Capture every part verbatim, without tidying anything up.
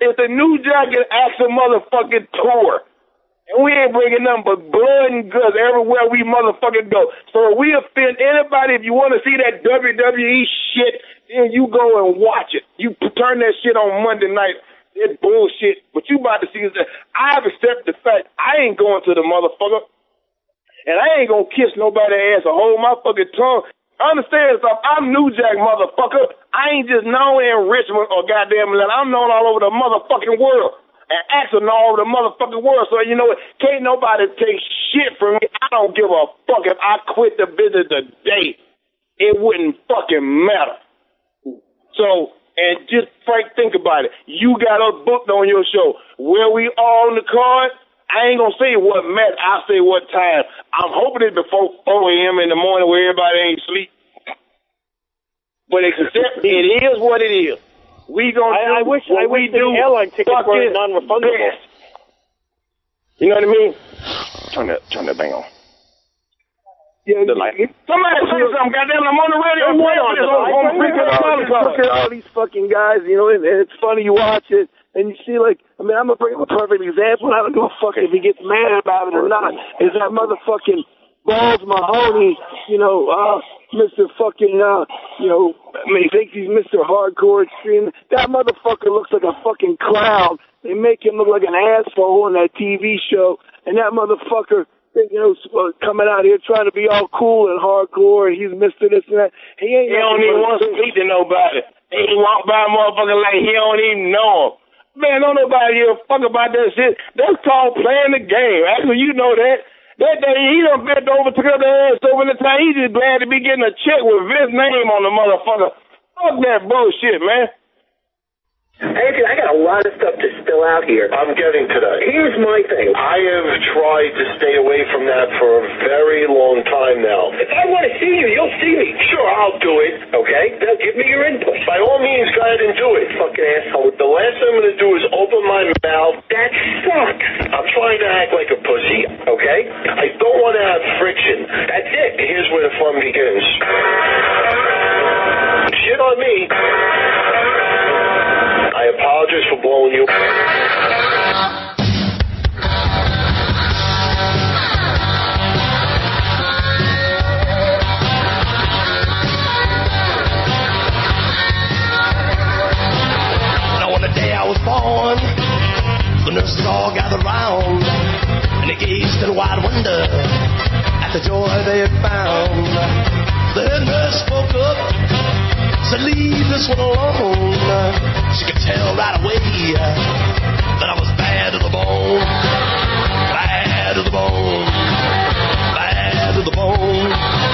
It's the New Jack and Axel motherfucking tour. And we ain't bringing nothing but blood and guts everywhere we motherfucking go. So if we offend anybody, if you want to see that W W E shit, then you go and watch it. You turn that shit on Monday night. It's bullshit. But you about to see that. I've accepted the fact I ain't going to the motherfucker. And I ain't gonna kiss nobody's ass or hold my fucking tongue. Understand something? I'm New Jack, motherfucker. I ain't just known in Richmond or goddamn Atlanta. I'm known all over the motherfucking world. And actually all over the motherfucking world. So, you know what? Can't nobody take shit from me. I don't give a fuck if I quit the business today. It wouldn't fucking matter. So, and just, Frank, think about it. You got us booked on your show. Where we all on the card, I ain't gonna say what match. I'll say what time. I'm hoping it's before four a.m. in the morning where everybody ain't sleep. But except it is what it is. We gonna I, do I wish what I wish we the do. airline tickets were non-refundable. Best. You know what I mean? Turn that, turn that thing on. Yeah, the light. Somebody say something, goddamn! I'm on the radio. I'm Play on this on, on freaking Look at all these fucking guys, you know, and, and it's funny you watch it and you see, like, I mean, I'm gonna bring up a perfect example. And I don't give a fuck if he gets mad about it or not. Is that motherfucking Balls Mahoney, you know, uh, Mister fucking, uh, you know, I mean, he thinks he's Mister Hardcore Extreme. That motherfucker looks like a fucking clown. They make him look like an asshole on that T V show. And that motherfucker, you know, coming out here trying to be all cool and hardcore, and he's Mister This and that. He ain't. He don't even want to speak to nobody. He walk by a motherfucker like he don't even know him. Man, don't nobody give a fuck about that shit. That's called playing the game. Actually, you know that. That day, he done bent over, took up the ass over the time. He just glad to be getting a check with Vince's name on the motherfucker. Fuck that bullshit, man. Anthony, I got a lot of stuff to spill out here. I'm getting to that. Here's my thing. I have tried to stay away from that for a very long time now. If I want to see you, you'll see me. Sure, I'll do it. Okay? Now give me your input. By all means, go ahead and do it. Fucking asshole. The last thing I'm going to do is open my mouth. That sucks. I'm trying to act like a pussy, okay? I don't want to have friction. That's it. Here's where the fun begins. Shit on me. I apologize for blowing you. Now on the day I was born, the nurses all gathered round, and they gazed in wide wonder at the joy they had found. The head nurse spoke up, said, leave this one alone. She could tell right away that I was bad to the bone. Bad to the bone. Bad to the bone.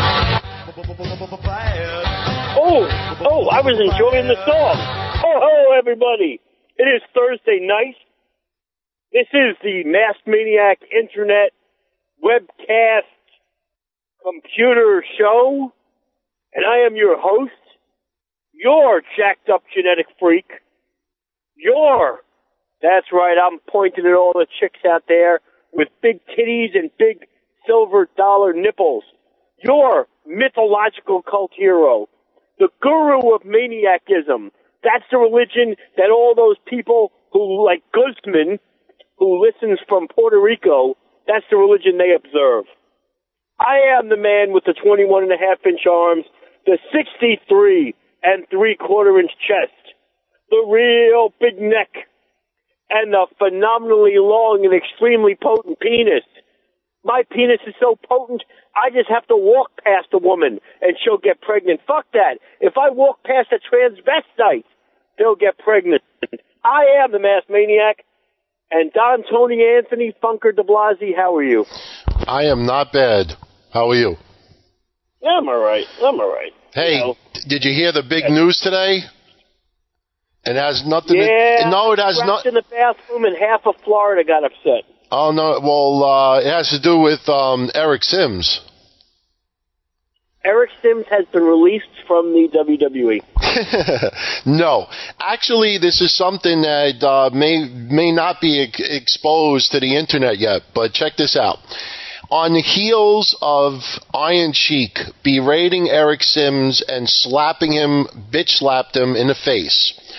Oh, oh, I was enjoying the song. Oh, hello, everybody. It is Thursday night. This is the Masked Maniac Internet webcast computer show, and I am your host, your jacked up genetic freak. Your, that's right, I'm pointing at all the chicks out there with big titties and big silver dollar nipples. Your mythological cult hero, the guru of maniacism. That's the religion that all those people who, like Guzman, who listens from Puerto Rico, that's the religion they observe. I am the man with the twenty-one and a half inch arms, the sixty-three and three quarter inch chest, the real big neck, and the phenomenally long and extremely potent penis. My penis is so potent, I just have to walk past a woman and she'll get pregnant. Fuck that. If I walk past a transvestite, they'll get pregnant. I am the Masked Maniac. And Don, Tony, Anthony, Funker, de Blasi, how are you? I am not bad. How are you? I'm all right. I'm all right. Hey, you know, did you hear the big news today? It has nothing yeah, to... No, it has not... in the bathroom and half of Florida got upset. Oh, no. Well, uh, it has to do with um, Eric Sims. Eric Sims has been released from the W W E. No. Actually, this is something that uh, may may not be ex- exposed to the Internet yet, but check this out. On the heels of Iron Sheik berating Eric Sims and slapping him, bitch slapped him in the face,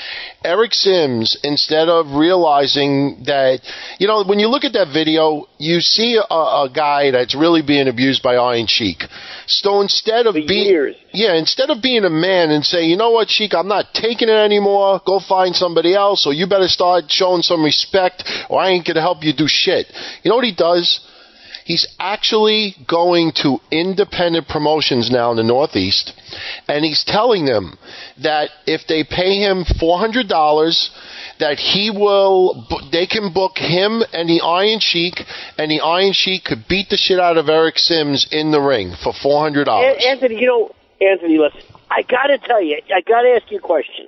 Eric Sims, instead of realizing that, you know, when you look at that video, you see a, a guy that's really being abused by Iron Sheik. So instead of For being, years. yeah, instead of being a man and saying, you know what, Sheik, I'm not taking it anymore, go find somebody else, or you better start showing some respect, or I ain't going to help you do shit. You know what he does? He's actually going to independent promotions now in the Northeast, and he's telling them that if they pay him four hundred dollars, that he will, they can book him and the Iron Sheik, and the Iron Sheik could beat the shit out of Eric Sims in the ring for four hundred dollars. Anthony, you know, Anthony, listen, I got to tell you, I got to ask you a question.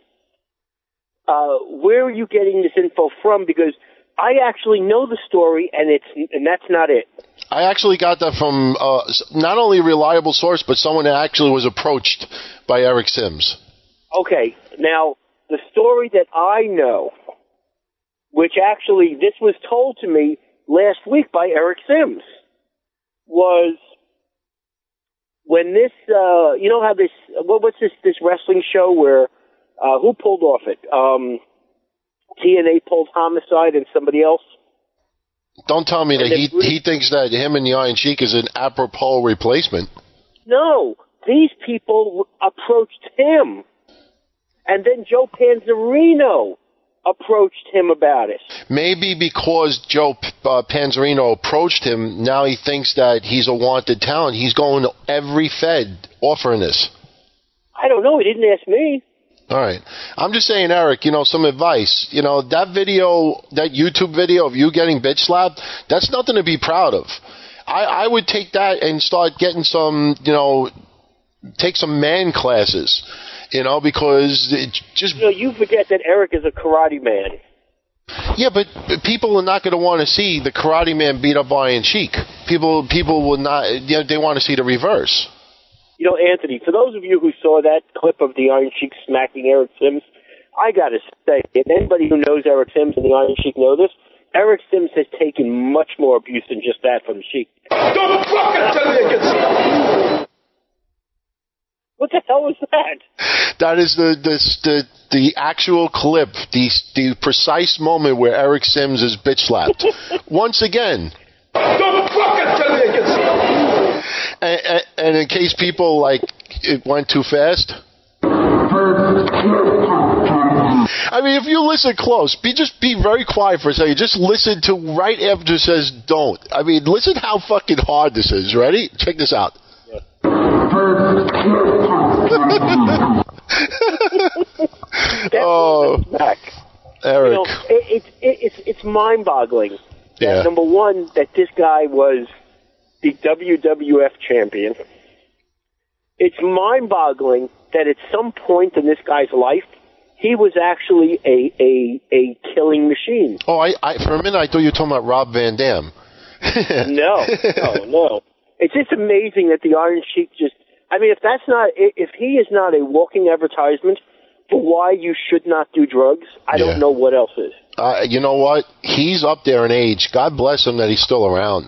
Uh, where are you getting this info from? Because I actually know the story, and it's and that's not it. I actually got that from uh, not only a reliable source, but someone that actually was approached by Eric Sims. Okay, now, the story that I know, which actually, this was told to me last week by Eric Sims, was when this, uh, you know how this, what, what's this, this wrestling show where, uh, who pulled off it? Um, T N A pulled Homicide and somebody else? Don't tell me and that he he thinks that him and the Iron Sheik is an apropos replacement. No, these people approached him. And then Joe Panzarino approached him about it. Maybe because Joe uh, Panzarino approached him, now he thinks that he's a wanted talent. He's going to every Fed offering this. I don't know. He didn't ask me. All right. I'm just saying, Eric, you know, some advice. You know, that video, that YouTube video of you getting bitch slapped, that's nothing to be proud of. I, I would take that and start getting some, you know, take some man classes, you know, because it just... You know, you forget that Eric is a karate man. Yeah, but people are not going to want to see the karate man beat up Iron Sheik. People, people will not, you know, they want to see the reverse. You know, Anthony, for those of you who saw that clip of the Iron Sheik smacking Eric Sims, I got to say, and anybody who knows Eric Sims and the Iron Sheik know this, Eric Sims has taken much more abuse than just that from the Sheik. Don't fucking tell me against. What the hell was that? That is the the the, the actual clip, the the precise moment where Eric Sims is bitch slapped. Once again. Don't fucking tell me against. And, and, and in case people, like, it went too fast. I mean, if you listen close, be just be very quiet for a second. Just listen to right after it says don't. I mean, listen how fucking hard this is. Ready? Check this out. Yeah. Oh, back. Eric. You know, it, it, it, it's, it's mind-boggling. Yeah. That, number one, that this guy was the W W F champion. It's mind-boggling that at some point in this guy's life, he was actually a a, a killing machine. Oh, I, I for a minute I thought you were talking about Rob Van Dam. no, no, no. It's just amazing that the Iron Sheik just... I mean, if that's not... If he is not a walking advertisement for why you should not do drugs, I yeah. don't know what else is. Uh, you know what? He's up there in age. God bless him that he's still around.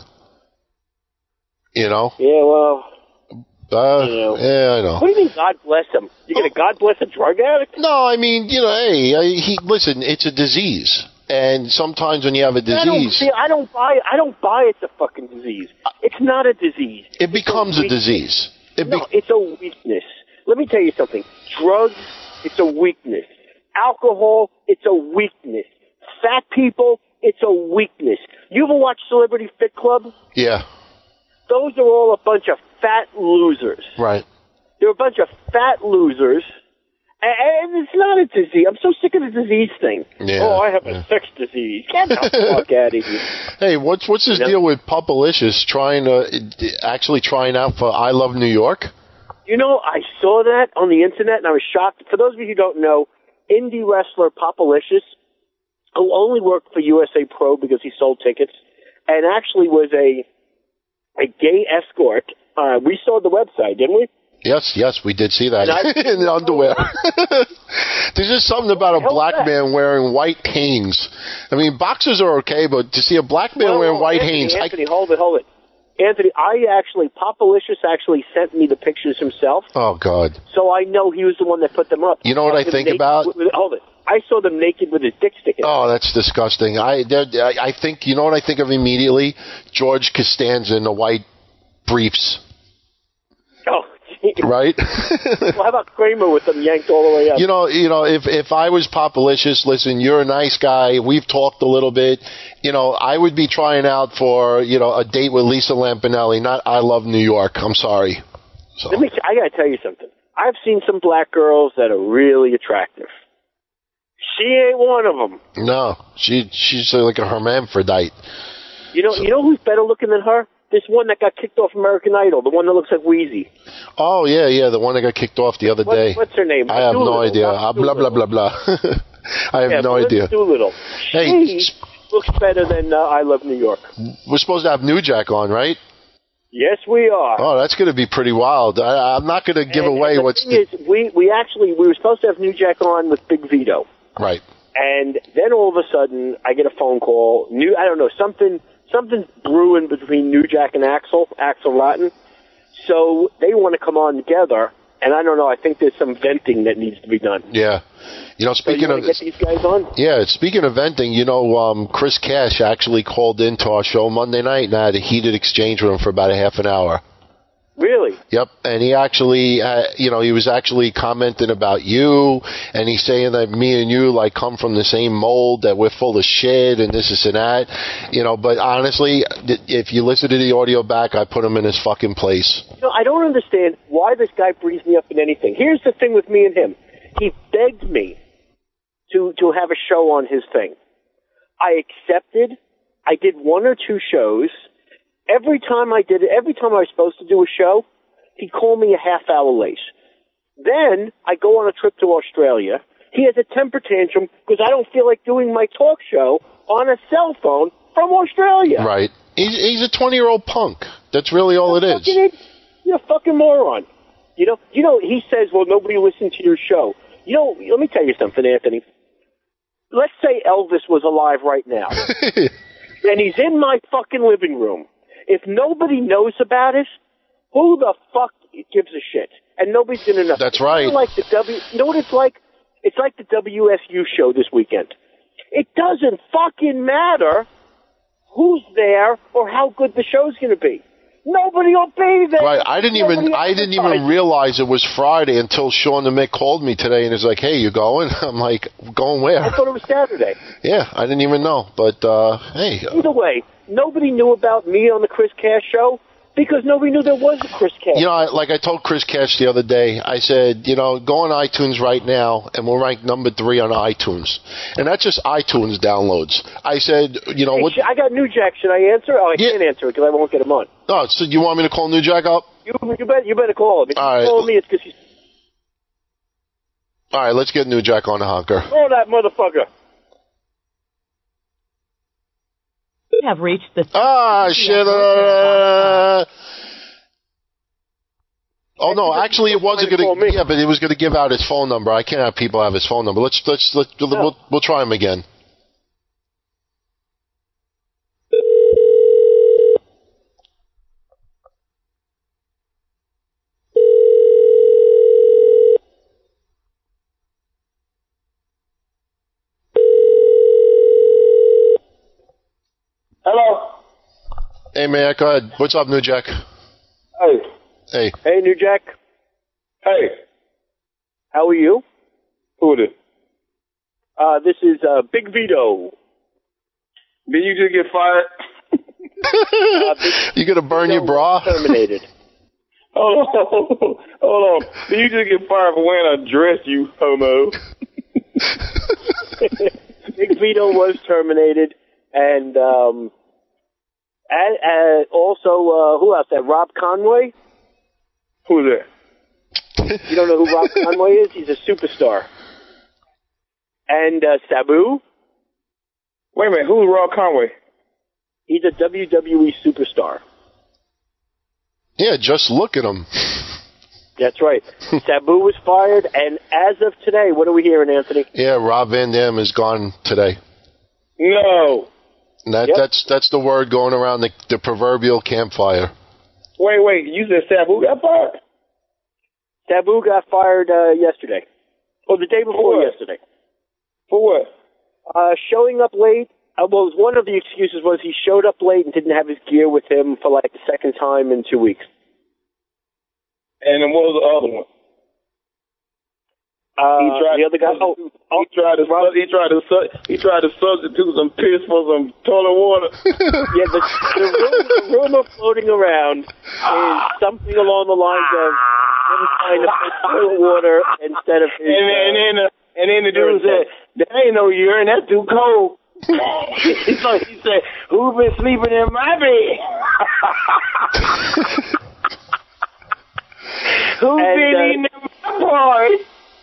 You know? Yeah, well... Uh, you know. Yeah, I know. What do you mean, God bless him? You gonna God bless a drug addict? No, I mean, you know, hey, I, he listen. It's a disease, and sometimes when you have a disease, I don't, see, I don't buy. I don't buy it's a fucking disease. It's not a disease. It becomes a, a disease. It no, be- it's a weakness. Let me tell you something. Drugs, it's a weakness. Alcohol, it's a weakness. Fat people, it's a weakness. You ever watch Celebrity Fit Club? Yeah. Those are all a bunch of fat losers. Right. They're a bunch of fat losers, and it's not a disease. I'm so sick of the disease thing. Yeah, oh, I have yeah. a sex disease. Get the fuck out of here. Hey, what's what's this you know? deal with Pupalicious trying to actually trying out for I Love New York? You know, I saw that on the internet, and I was shocked. For those of you who don't know, indie wrestler Pupalicious, who only worked for U S A Pro because he sold tickets, and actually was a a gay escort. Uh, we saw the website, didn't we? Yes, yes, we did see that I, in the underwear. There's just something about a black that? man wearing white Hanes. I mean, boxers are okay, but to see a black man well, wearing well, white Anthony, Hanes... Anthony, I... hold it, hold it. Anthony, I actually, Pupalicious actually sent me the pictures himself. Oh, God. So I know he was the one that put them up. You know what I think they, about? Hold it. I saw them naked with his dick sticking. Oh, that's disgusting. I, I I think, you know what I think of immediately? George Costanza in the white briefs. Oh, geez. Right? Well, how about Kramer with them yanked all the way up? You know, you know, if if I was Popalicious, listen, you're a nice guy. We've talked a little bit. You know, I would be trying out for, you know, a date with Lisa Lampanelli, not I Love New York. I'm sorry. So. Let me. I gotta tell you something. I've seen some black girls that are really attractive. She ain't one of them. No, she she's like a hermaphrodite. You know, So. you know who's better looking than her? This one that got kicked off American Idol, the one that looks like Wheezy. Oh yeah, yeah, the one that got kicked off the other what, day. What's her name? I have Doolittle, no idea. Uh, blah blah blah blah. I have yeah, no Melissa idea. Doolittle. Hey, she looks better than uh, I Love New York. We're supposed to have New Jack on, right? Yes, we are. Oh, that's going to be pretty wild. I, I'm not going to give and, away and the what's. thing is, we we actually we were supposed to have New Jack on with Big Vito. Right. And then all of a sudden, I get a phone call. New, I don't know, something, something's brewing between New Jack and Axel, Axel Rotten. So they want to come on together, and I don't know. I think there's some venting that needs to be done. Yeah, you know, speaking so you of get these guys on. Yeah, speaking of venting, you know, um, Chris Cash actually called into our show Monday night and I had a heated exchange with him for about a half an hour. Really? Yep, and he actually, uh, you know, he was actually commenting about you, and he's saying that me and you, like, come from the same mold, that we're full of shit, and this, this, and that, you know, but honestly, if you listen to the audio back, I put him in his fucking place. You know, I don't understand why this guy brings me up in anything. Here's the thing with me and him. He begged me to, to have a show on his thing. I accepted. I did one or two shows. Every time I did it, every time I was supposed to do a show, he'd call me a half hour late. Then I go on a trip to Australia. He has a temper tantrum because I don't feel like doing my talk show on a cell phone from Australia. Right. He's, he's a twenty-year-old punk. That's really all You're it is. You're a fucking moron. You know, you know, he says, well, nobody listened to your show. You know, let me tell you something, Anthony. Let's say Elvis was alive right now. And he's in my fucking living room. If nobody knows about it, who the fuck gives a shit? And nobody's gonna know. That's right. It's like the W. You know what it's like? It's like the W S U show this weekend. It doesn't fucking matter who's there or how good the show's gonna be. Nobody will be there. Right. I didn't Nobody even I didn't even realize it was Friday until Sean the Mick called me today and was like, "Hey, you going?" I'm like, "Going where?" I thought it was Saturday. Yeah, I didn't even know. But uh, hey. Either way, nobody knew about me on the Chris Cash show because nobody knew there was a Chris Cash. You know, I, like I told Chris Cash the other day, I said, you know, go on iTunes right now, and we'll rank number three on iTunes. And that's just iTunes downloads. I said, you know, hey, what? I got New Jack. Should I answer? Oh, I Yeah. can't answer it because I won't get him on. Oh, so you want me to call New Jack up? You, you, better, you better call him. If All you right. call me, it's because he's... All right, let's get New Jack on the honker. Call that motherfucker. You have reached the... Ah, shit. Uh, oh no, actually, it wasn't Call going to. me. Yeah, but it was going to give out his phone number. I can't have people have his phone number. Let's let's let's we'll, we'll try him again. Hello. Hey man, go ahead. What's up, New Jack? Hey. Hey. Hey, New Jack. Hey. How are you? Who is it? Uh, this is uh, Big Vito. Did you just get fired? Uh, Big You gonna burn Vito your bra? was terminated. Hold on. Hold on. Did you just get fired for wearing a dress, you homo? Big Vito was terminated, and um, and, and also uh, who else? That Rob Conway. Who's that? You don't know who Rob Conway is? He's a superstar. And uh, Sabu. Wait a minute. Who's Rob Conway? He's a W W E superstar. Yeah, just look at him. That's right. Sabu was fired, and as of today, what are we hearing, Anthony? Yeah, Rob Van Dam is gone today. No. And that, Yep. That's that's the word going around the, the proverbial campfire. Wait, wait. You said Sabu got fired? Sabu got fired uh, yesterday. Or the day before What? yesterday. For what? Uh, showing up late. Uh, well, one of the excuses was he showed up late and didn't have his gear with him for like the second time in two weeks. And then what was the other one? Uh, he tried the other guy. Oh, he tried to he tried to he tried to substitute some piss for some toilet water. Yeah, the, the, rumor, the rumor floating around is something along the lines of him trying to put toilet water instead of his. And then, and then, uh, and then the dude said, "There ain't no urine. That's too cold." So he said, "Who's been sleeping in my bed?" Who's and, been uh, eating in my boys?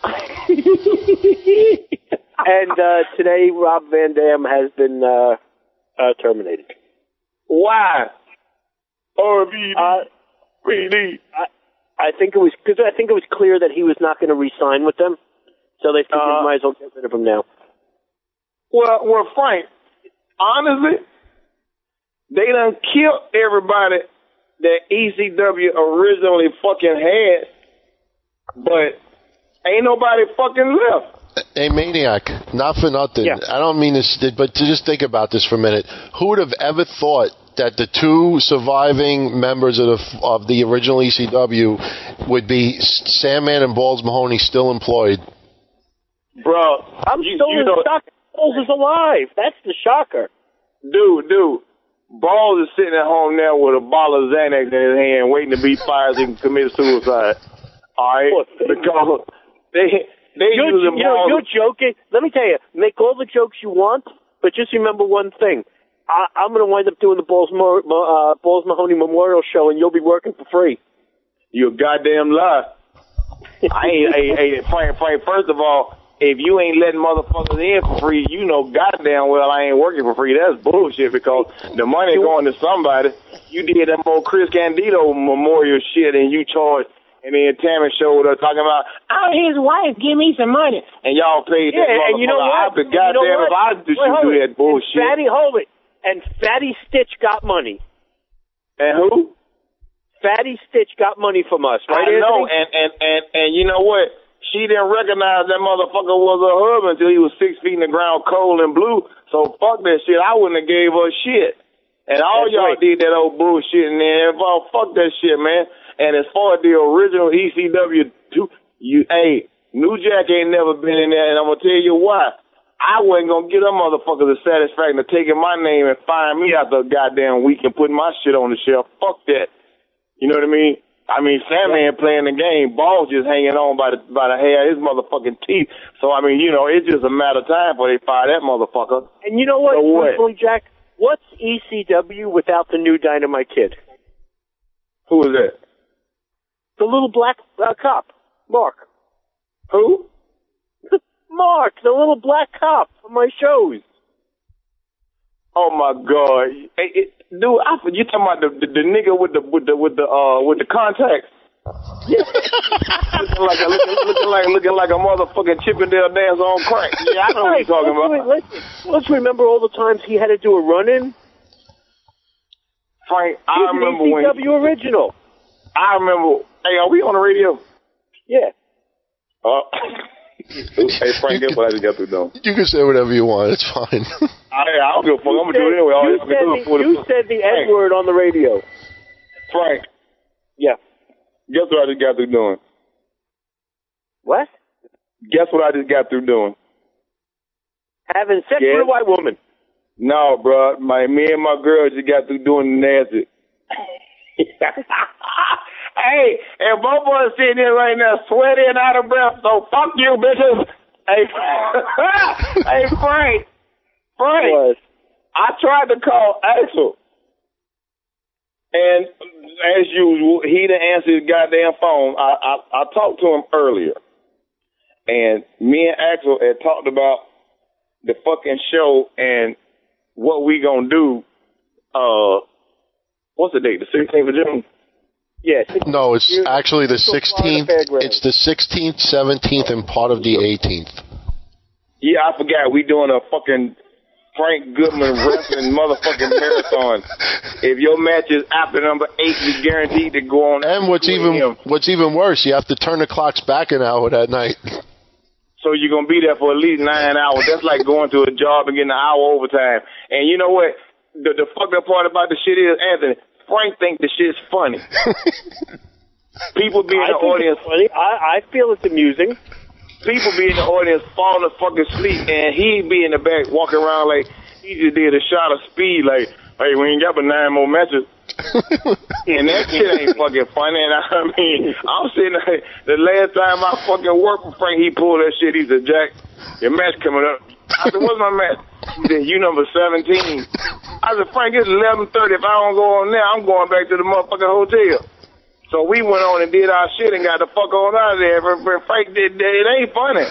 And uh, today, Rob Van Dam has been uh, uh, terminated. Why? R V D. Uh, V D. I, I think it was because I think it was clear that he was not going to re-sign with them, so they figured Uh, might as well get rid of him now. Well, well, Frank, honestly, they done killed everybody that E C W originally fucking had, but ain't nobody fucking left. Hey, Maniac, not for nothing. Yeah. I don't mean this, but to just think about this for a minute. Who would have ever thought that the two surviving members of the of the original E C W would be Sandman and Balls Mahoney still employed? Bro, I'm you, still you in know, shock. Balls is alive. That's the shocker. dude, dude. Balls is sitting at home now with a bottle of Xanax in his hand, waiting to be fired and commit suicide. All right, because they they You're, using you know, balls. you're joking. Let me tell you, make all the jokes you want, but just remember one thing. I, I'm going to wind up doing the Balls, Mo, uh, Balls Mahoney Memorial Show, and you'll be working for free. You a goddamn lie. I ain't, hey, hey, Frank, Frank, first of all, if you ain't letting motherfuckers in for free, you know goddamn well I ain't working for free. That's bullshit because the money going to somebody. You did that more Chris Candido memorial shit and you charged, and then Tammy showed up talking about, oh, his wife, give me some money. And y'all paid Yeah, that motherfucker. and you know what? I be goddamn you know if I just Wait, do it. that bullshit. And Fatty, hold it. And Fatty Stitch got money. And who? Fatty Stitch got money from us, right? I know, Anthony? and, and, and, and you know what? She didn't recognize that motherfucker was her husband until he was six feet in the ground, cold and blue. So fuck that shit. I wouldn't have gave her shit. And all That's y'all right. did that old bullshit, and then well, fuck that shit, man. And as far as the original E C W, two, you, hey, New Jack ain't never been in there, and I'm gonna tell you why. I wasn't gonna get them motherfuckers the satisfaction of taking my name and firing me after a goddamn week and putting my shit on the shelf. Fuck that. You know what I mean? I mean, Sandman playing the game, Balls just hanging on by the by the hair of his motherfucking teeth. So I mean, you know, it's just a matter of time before they fire that motherfucker. And you know what, So what? truthfully, Jack? What's E C W without the new Dynamite Kid? Who is that? The little black uh, cop, Mark. Who? Mark, the little black cop from my shows. Oh my God, hey, it, dude! I, you talking about the, the the nigga with the with the with the uh with the contacts? Yeah, looking like a, looking, looking like looking like a motherfucking Chippendale dancer on crack. Yeah, I know what you're talking about. Let's, let's remember all the times he had to do a run-in. Frank, I He's remember an E C when W original. I remember. Hey, are we on the radio? Yeah. Uh, hey Frank, guess what I just got through doing? You can say whatever you want. It's fine. I, I don't give a fuck. I'm gonna do it anyway. All You, y'all said can do the, is put it- you said the N word on the radio. Frank, Yeah. guess what I just got through doing? What? Guess what I just got through doing? Having sex Yeah. with a white woman. No, bro. My me and my girl just got through doing the nasty. Hey, and both of us sitting here right now sweaty and out of breath, so fuck you, bitches. Hey, hey, Frank. Frank. What? I tried to call Axel. And as usual, he didn't answer his goddamn phone. I, I, I talked to him earlier. And me and Axel had talked about the fucking show and what we gonna do. Uh, what's the date? The sixteenth of June? Yes. No, it's actually the sixteenth. Fairgrounds. It's the sixteenth, seventeenth, and part of the eighteenth. Yeah, I forgot. We doing a fucking Frank Goodman wrestling motherfucking marathon. If your match is after number eight, you're guaranteed to go on. And what's even what's even worse, you have to turn the clocks back an hour that night. So you're going to be there for at least nine hours. That's like going to a job and getting an hour overtime. And you know what? The, the fucked up part about the shit is, Anthony, Frank thinks the shit's funny. People be in I the think audience. it's funny. I, I feel it's amusing. People be in the audience falling fucking asleep, and he be in the back walking around like he just did a shot of speed, like, hey, we ain't got but nine more matches. And that shit ain't fucking funny. And I mean, I'm sitting there, the last time I fucking worked with Frank, he pulled that shit. He said, Jack, your match coming up. I said, what's my match? He said, you number seventeen. I said, Frank, it's eleven thirty. If I don't go on there, I'm going back to the motherfucking hotel. So we went on and did our shit and got the fuck on out of there. But Frank did that. It ain't funny.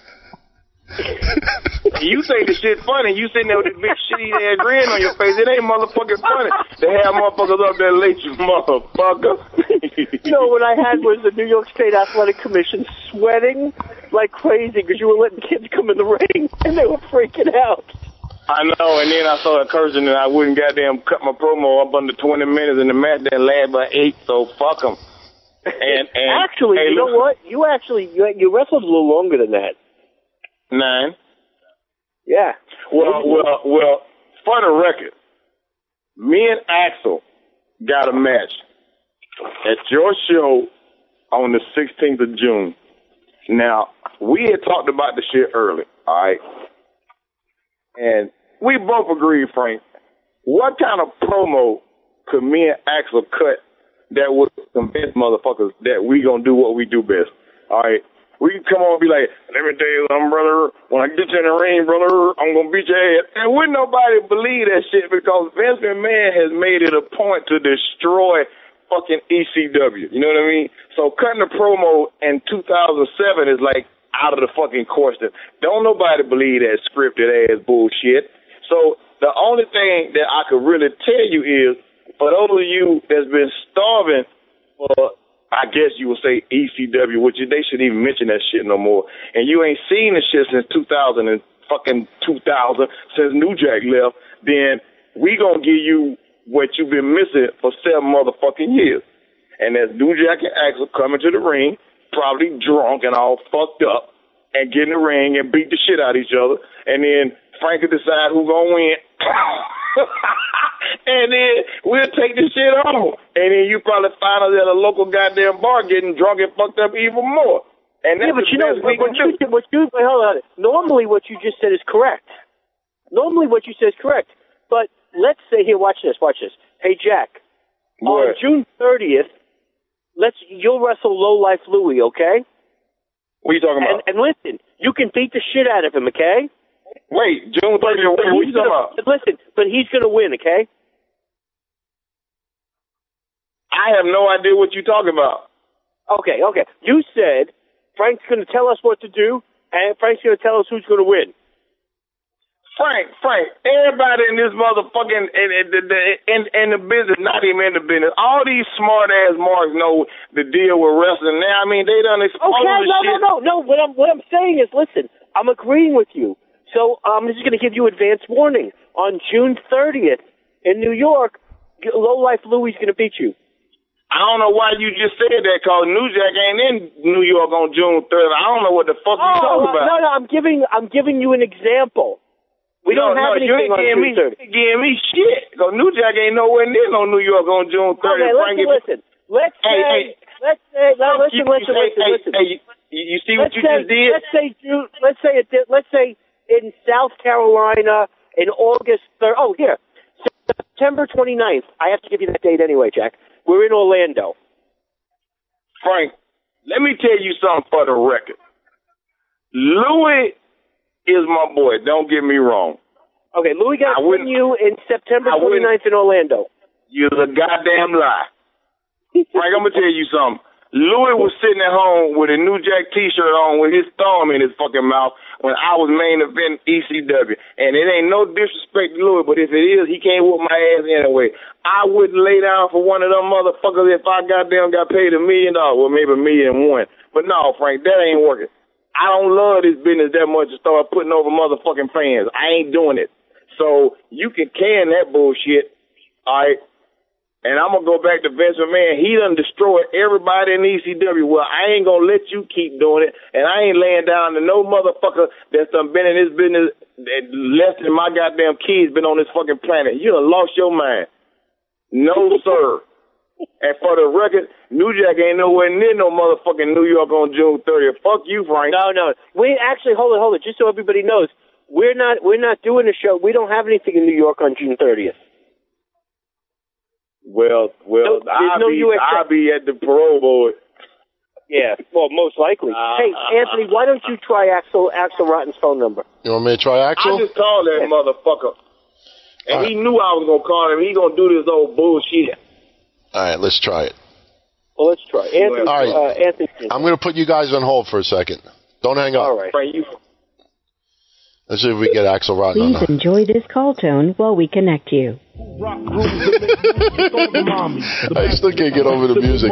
You think the shit funny. You sitting there with this big shitty ass grin on your face. It ain't motherfucking funny to have motherfuckers up there late, you motherfucker. You know, what I had was the New York State Athletic Commission sweating like crazy because you were letting kids come in the ring, and they were freaking out. I know, and then I started cursing, and I wouldn't goddamn cut my promo up under twenty minutes, and the match didn't last but eight, so fuck them. And, and actually, hey, you know look, what? You actually you, you wrestled a little longer than that. Nine. Yeah. Well, well, well. For the record, me and Axel got a match at your show on the sixteenth of June. Now, we had talked about the shit early, all right? And we both agreed, Frank, what kind of promo could me and Axel cut that would convince motherfuckers that we gonna do what we do best? All right? We can come on and be like, let me tell you something, brother. When I get you in the ring, brother, I'm gonna beat your ass. And wouldn't nobody believe that shit because Vince McMahon has made it a point to destroy fucking E C W. You know what I mean? So cutting a promo in two thousand seven is like out of the fucking question. Don't nobody believe that scripted ass bullshit. So the only thing that I could really tell you is, for those of you that's been starving for, I guess you would say E C W, which they shouldn't even mention that shit no more, and you ain't seen the shit since two thousand and fucking two thousand, since New Jack left, then we gonna give you what you've been missing for seven motherfucking years. And that's New Jack and Axel coming to the ring, probably drunk and all fucked up, and get in the ring and beat the shit out of each other. And then Frank will decide who's going to win. And then we'll take the shit on. And then you probably find us at a local goddamn bar getting drunk and fucked up even more. And that's yeah, but the you know, best we what can you, do. what you, wait, hold on. Normally what you just said is correct. Normally what you said is correct. But let's say, here, watch this, watch this. Hey, Jack, What? on June thirtieth, let's you'll wrestle Low Life Louie, okay? What are you talking And, about? and listen, you can beat the shit out of him, okay? Wait, June thirtieth, what But are he's you talking gonna, about? listen, but he's going to win, okay? I have no idea what you're talking about. Okay, okay. You said Frank's going to tell us what to do, and Frank's going to tell us who's going to win. Frank, Frank, everybody in this motherfucking in, in, in, in the business, not even in the business, all these smart ass marks know the deal with wrestling now. I mean, they done exposed Okay, the no, shit. no, no, no. What I'm what I'm saying is, listen, I'm agreeing with you. So I'm just going to give you advance warning. On June thirtieth in New York, Low Life Louie's going to beat you. I don't know why you just said that, cause New Jack ain't in New York on June thirtieth. I don't know what the fuck you Oh, talking about. no, no, I'm giving I'm giving you an example. We no, don't have no, you anything ain't on giving June me, thirtieth. giving me shit. Cause New Jack ain't nowhere near no New York on June thirtieth. Okay, Frank, listen, listen. Let's Hey, say, hey. let's say, no, listen, you, listen, hey, listen, hey, listen. Hey, you, you see what let's you say, just did? Let's say June. Let's say it. did- Let's say in South Carolina in August third. Oh, here, September twenty-ninth. I have to give you that date anyway, Jack. We're in Orlando. Frank, let me tell you something for the record. Louis is my boy. Don't get me wrong. Okay, Louis got I to wouldn't- win you in September I wouldn't- twenty-ninth in Orlando. You're a goddamn lie. Frank, I'm gonna tell you something. Louis was sitting at home with a New Jack T-shirt on with his thumb in his fucking mouth when I was main event E C W. And it ain't no disrespect to Louis, but if it is, he can't whoop my ass anyway. I wouldn't lay down for one of them motherfuckers if I goddamn got paid a million dollars, well maybe a million and one. But no, Frank, that ain't working. I don't love this business that much to start putting over motherfucking fans. I ain't doing it. So you can can that bullshit, all right? And I'm going to go back to Vince McMahon. He done destroyed everybody in E C W. Well, I ain't going to let you keep doing it. And I ain't laying down to no motherfucker that's done been in this business less than my goddamn kids been on this fucking planet. You done lost your mind. No, sir. And for the record, New Jack ain't nowhere near no motherfucking New York on June thirtieth. Fuck you, Frank. No, no. We actually, hold it, hold it. Just so everybody knows, we're not, we're not doing a show. We don't have anything in New York on June thirtieth. Well, well, no, I'll, no be, U S A. I'll be at the parole board. Yeah, well, most likely. Uh, hey, Anthony, why don't you try Axel Axel Rotten's phone number? You want me to try Axel? I just called that motherfucker. And right. He knew I was going to call him. He going to do this old bullshit. All right, let's try it. Well, let's try. Anthony, All right. uh, Anthony. I'm going to put you guys on hold for a second. Don't hang up. All right. Let's see if we get Axel Rotten. Please enjoy this call tone while we connect you. I still can't get over the music.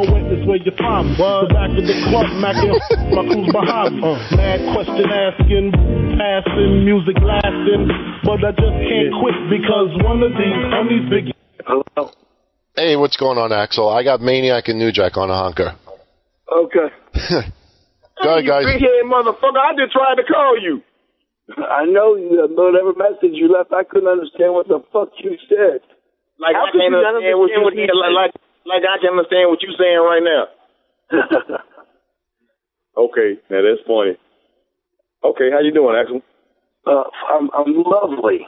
Mad question asking, passing, music lasting, but I just can't quit because one of these homies big. Hello. Hey, what's going on, Axel? I got Maniac and New Jack on a honker. Okay. Go ahead, guys. You big-head motherfucker. I just tried to call you. I know you, whatever message you left, I couldn't understand what the fuck you said. Like How I can't understand, understand what you saying, like, like, like I can understand what you're saying right now. Okay, now that's funny. Okay, how you doing, Axel? Uh, I'm, I'm lovely.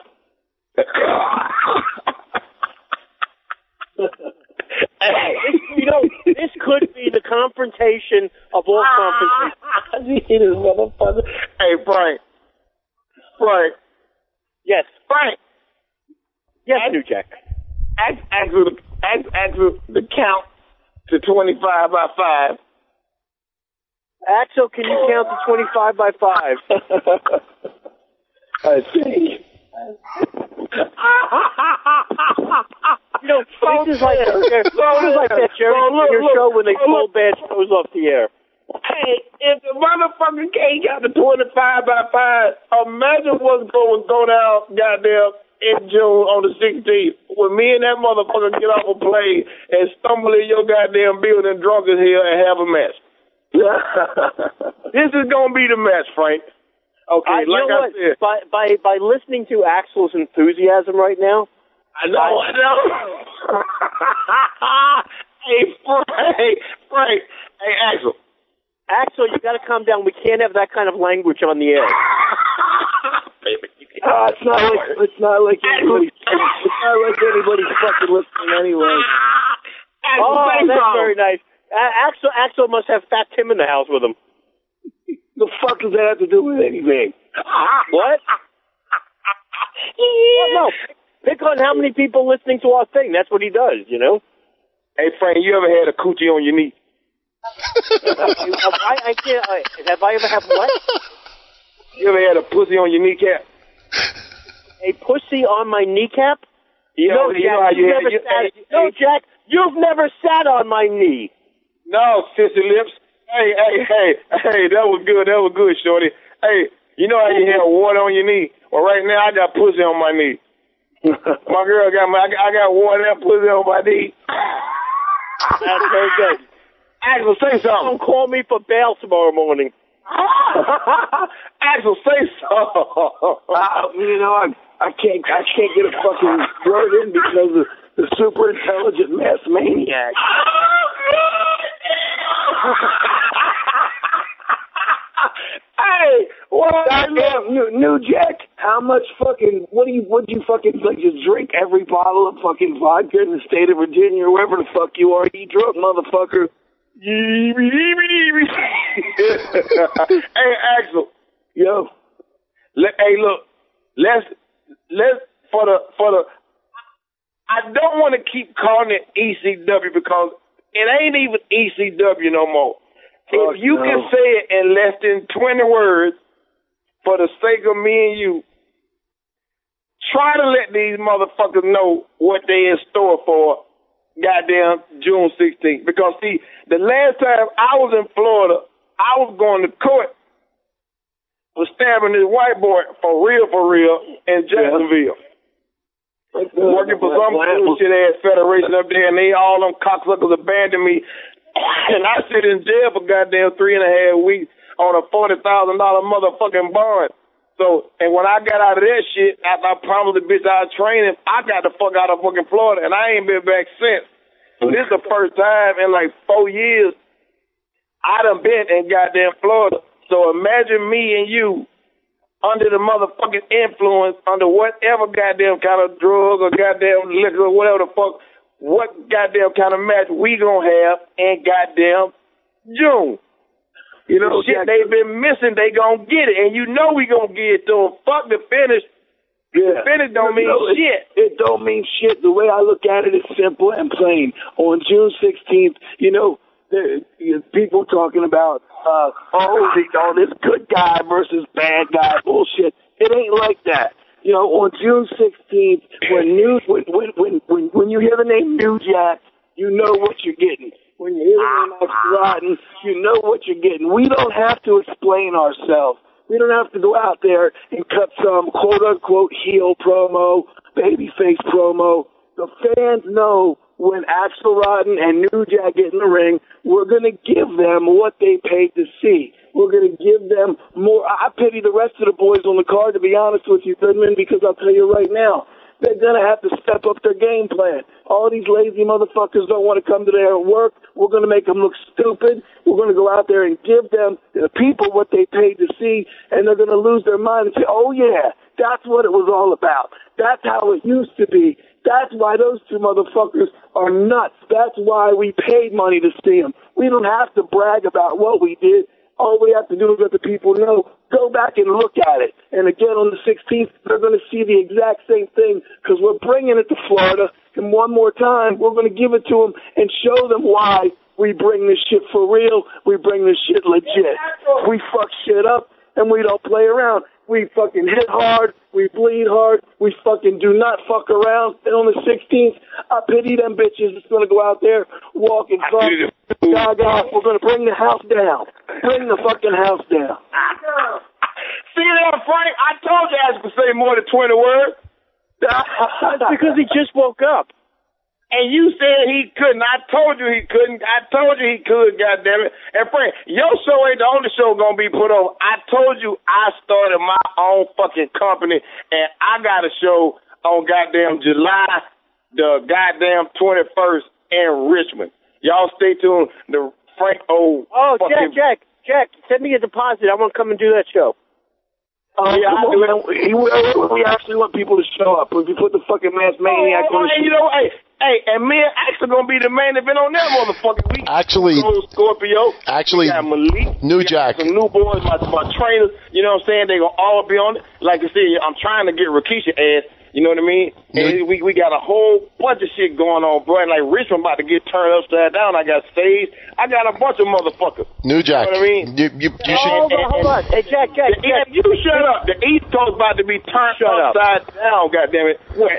Hey, this, you know, this could be the confrontation of all confrontations. Hey, Frank. Frank. Yes. Frank. Yes, New Jack. Ask, ask, ask, ask the count to twenty-five by five. Axel, can you count to twenty-five by five? I think. You know, this is like, this is like that Jerry Springer show when they pull bad shows off the air. Hey, if the motherfucker can't count to twenty-five by five, imagine what's going to go down, goddamn, in June on the sixteenth, when me and that motherfucker get off a plane and stumble in your goddamn building drunk as hell and have a match. This is going to be the match, Frank. Okay, I, like you know I what? said. By, by, by listening to Axel's enthusiasm right now, I know, I, I know. Hey, Frank, Frank, hey, Axel. Axel, you got to calm down. We can't have that kind of language on the air. Uh, it's not like it's not like anybody. It's not like anybody's fucking listening anyway. Oh, that's very nice. Uh, Axel, Axel must have Fat Tim in the house with him. The fuck does that have to do with anything? What? Well, no. Pick on how many people listening to our thing. That's what he does, you know. Hey, Frank, you ever had a coochie on your knee? I, I can't. I, have I ever had what? You ever had a pussy on your kneecap? A pussy on my kneecap? You no, know, Jack, you know how you never had, you, sat, hey, no, hey, Jack, you've never sat on my knee. No, sissy lips. Hey, hey, hey, hey, that was good. That was good, shorty. Hey, you know how you have water on your knee? Well, right now I got pussy on my knee. My girl got my, I got water and pussy on my knee. That's very good. Axel, say something. Don't call me for bail tomorrow morning. Axel, say something. Uh, you know, I, I can't, I can't get a fucking word in because of the super intelligent mass maniac. Hey, what? Goddamn, new, new Jack. How much fucking? What do you? What do you fucking like? Just drink every bottle of fucking vodka in the state of Virginia or wherever the fuck you are? You drunk motherfucker. Hey, Axel. Yo. Let, hey, look. Let's let's for the for the. I don't want to keep calling it E C W because it ain't even E C W no more. Oh, if you no. can say it in less than twenty words, for the sake of me and you, try to let these motherfuckers know what they in store for goddamn June sixteenth. Because, see, the last time I was in Florida, I was going to court for stabbing this white boy for real, for real, in Jacksonville. Yeah. working for some bullshit ass federation up there, and they all them cocksuckers abandoned me, and I sit in jail for goddamn three and a half weeks on a forty thousand dollar motherfucking bond. So, and when I got out of that shit, after I promised the bitch I'd train him, I got the fuck out of fucking Florida, and I ain't been back since. So this is the first time in like four years I done been in goddamn Florida. So imagine me and you under the motherfucking influence, under whatever goddamn kind of drug or goddamn liquor or whatever the fuck, what goddamn kind of match we gonna have in goddamn June. You know, shit they've been missing, they gonna get it. And you know we gonna get it to them. Fuck the finish. Yeah. The finish don't mean you know, shit. It, it don't mean shit. The way I look at it is simple and plain. On June sixteenth, you know, there, you know people talking about, uh, oh, you know, this good guy versus bad guy bullshit. It ain't like that. You know, on June sixteenth, when new, when, when, when, when, when you hear the name New Jack, you know what you're getting. When you hear the name Max Rotten, you know what you're getting. We don't have to explain ourselves. We don't have to go out there and cut some quote-unquote heel promo, babyface promo. The fans know when Axel Rotten and New Jack get in the ring, we're going to give them what they paid to see. We're going to give them more. I pity the rest of the boys on the card, to be honest with you, Goodman, because I'll tell you right now, they're going to have to step up their game plan. All these lazy motherfuckers don't want to come to their work. We're going to make them look stupid. We're going to go out there and give them, the people, what they paid to see, and they're going to lose their mind and say, oh, yeah, that's what it was all about. That's how it used to be. That's why those two motherfuckers are nuts. That's why we paid money to see them. We don't have to brag about what we did. All we have to do is let the people know. Go back and look at it. And again, on the sixteenth, they're going to see the exact same thing because we're bringing it to Florida. And one more time, we're going to give it to them and show them why we bring this shit for real. We bring this shit legit. We fuck shit up and we don't play around. We fucking hit hard. We bleed hard. We fucking do not fuck around. And on the sixteenth, I pity them bitches that's going to go out there, walk and fuck. Gaga. We're going to bring the house down. Bring the fucking house down. See there, Frank? I told you I was going to say more than twenty words. That's because he just woke up. And you said he couldn't. I told you he couldn't. I told you he could, goddammit. And Frank, your show ain't the only show gonna be put on. I told you I started my own fucking company, and I got a show on goddamn July the goddamn twenty-first in Richmond. Y'all stay tuned. The Frank O. Oh, Jack, Jack, Jack, send me a deposit. I want to come and do that show. Oh, yeah, I do it. We, we actually want people to show up. If you put the fucking Mass Maniac oh, on the hey, you know, hey, hey, and me and actually gonna be the main event on that motherfucker. We actually, Scorpio. Actually, we got Malik, New we Jack. Some new boys, my, my trainers. You know what I'm saying? They gonna all be on it. Like I said, I'm trying to get Rakisha ass. You know what I mean? And we we got a whole bunch of shit going on, bro. And like Richmond about to get turned upside down. I got stage. I got a bunch of motherfuckers. New Jack. You know what I mean? You, you, you should. Hold on, hold on. Hey, Jack, Jack, the, Jack. You shut up. The East Coast about to be turned Shut upside up. down. Goddamn it. What?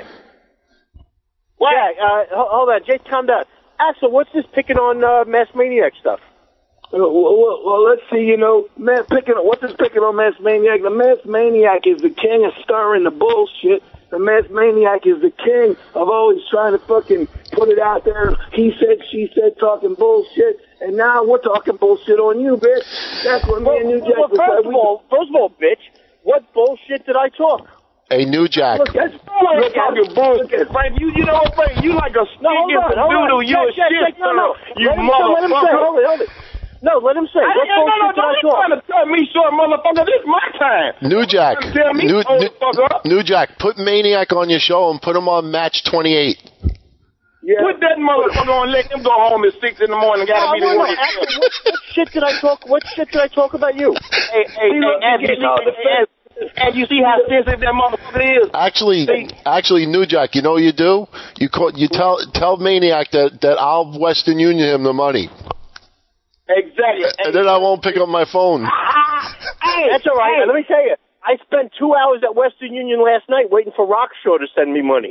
What? Jack, uh, hold on. Jay, calm down. Axel, what's this picking on uh, Mass Maniac stuff? Uh, well, well, well, let's see, you know, man, picking, what's this picking on Mass Maniac? The Mass Maniac is the king of stirring the bullshit. The Mass Maniac is the king of always trying to fucking put it out there. He said, she said, talking bullshit. And now we're talking bullshit on you, bitch. That's what well, me and New Jack well, first of all, first of all, bitch, what bullshit did I talk? Hey, New Jack. Look, that's, You're talking bullshit. Frank, you, you know what, Frank? You like a no, stinking doodle. You a Jack, shit Jack, no, no. You let him say, let him say, hold it, hold it. No, let him say. I, what no, no, no, bullshit did I don't talk? trying to tell me short, motherfucker. This is my time. New Jack. Tell me, New, oh, New, fuck up. New Jack, put Maniac on your show and put him on match twenty-eight. Yeah. Put that motherfucker on. Let him go home at six in the morning. Gotta no, be the no, one. Actually, what, what shit did I talk? What shit did I talk about you? Hey, hey, hey, and, you see, and you see how sensitive that motherfucker is. Actually, actually, New Jack, you know what you do? You call, you tell tell Maniac that that I'll Western Union him the money. Exactly. And then I won't pick up my phone. Hey, that's all right. Hey. Let me tell you, I spent two hours at Western Union last night waiting for Rockshaw to send me money.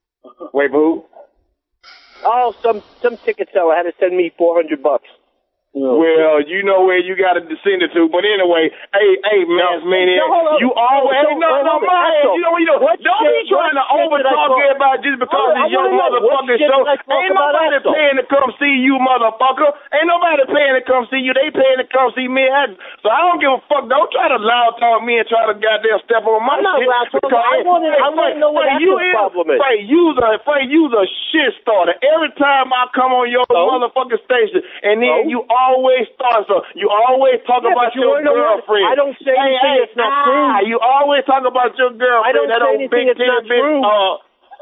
Wait, who? Oh, some some ticket seller had to send me four hundred bucks. Well, you know where you got to descend it to. But anyway, hey, hey, Mass Maniac, no, you always, no, no, no, no, man, you know, you know, don't be trying to overtalk everybody just because it's your motherfucking show. Ain't nobody paying to come see you, motherfucker. Ain't nobody paying to come see you. They paying to come see me. So I don't give a fuck. Don't try to loud talk me and try to goddamn step on my I'm shit. Not loud I want to I want to know what you the problem is. Frank, you's a, Frank, you's a shit starter. Every time I come on your so? motherfucking station, and then so? you always start so you always talk yeah, about you your girlfriend. I don't say hey, anything hey, that's not ah, true. You always talk about your girlfriend. I don't that say anything that's not bitch, true. Uh,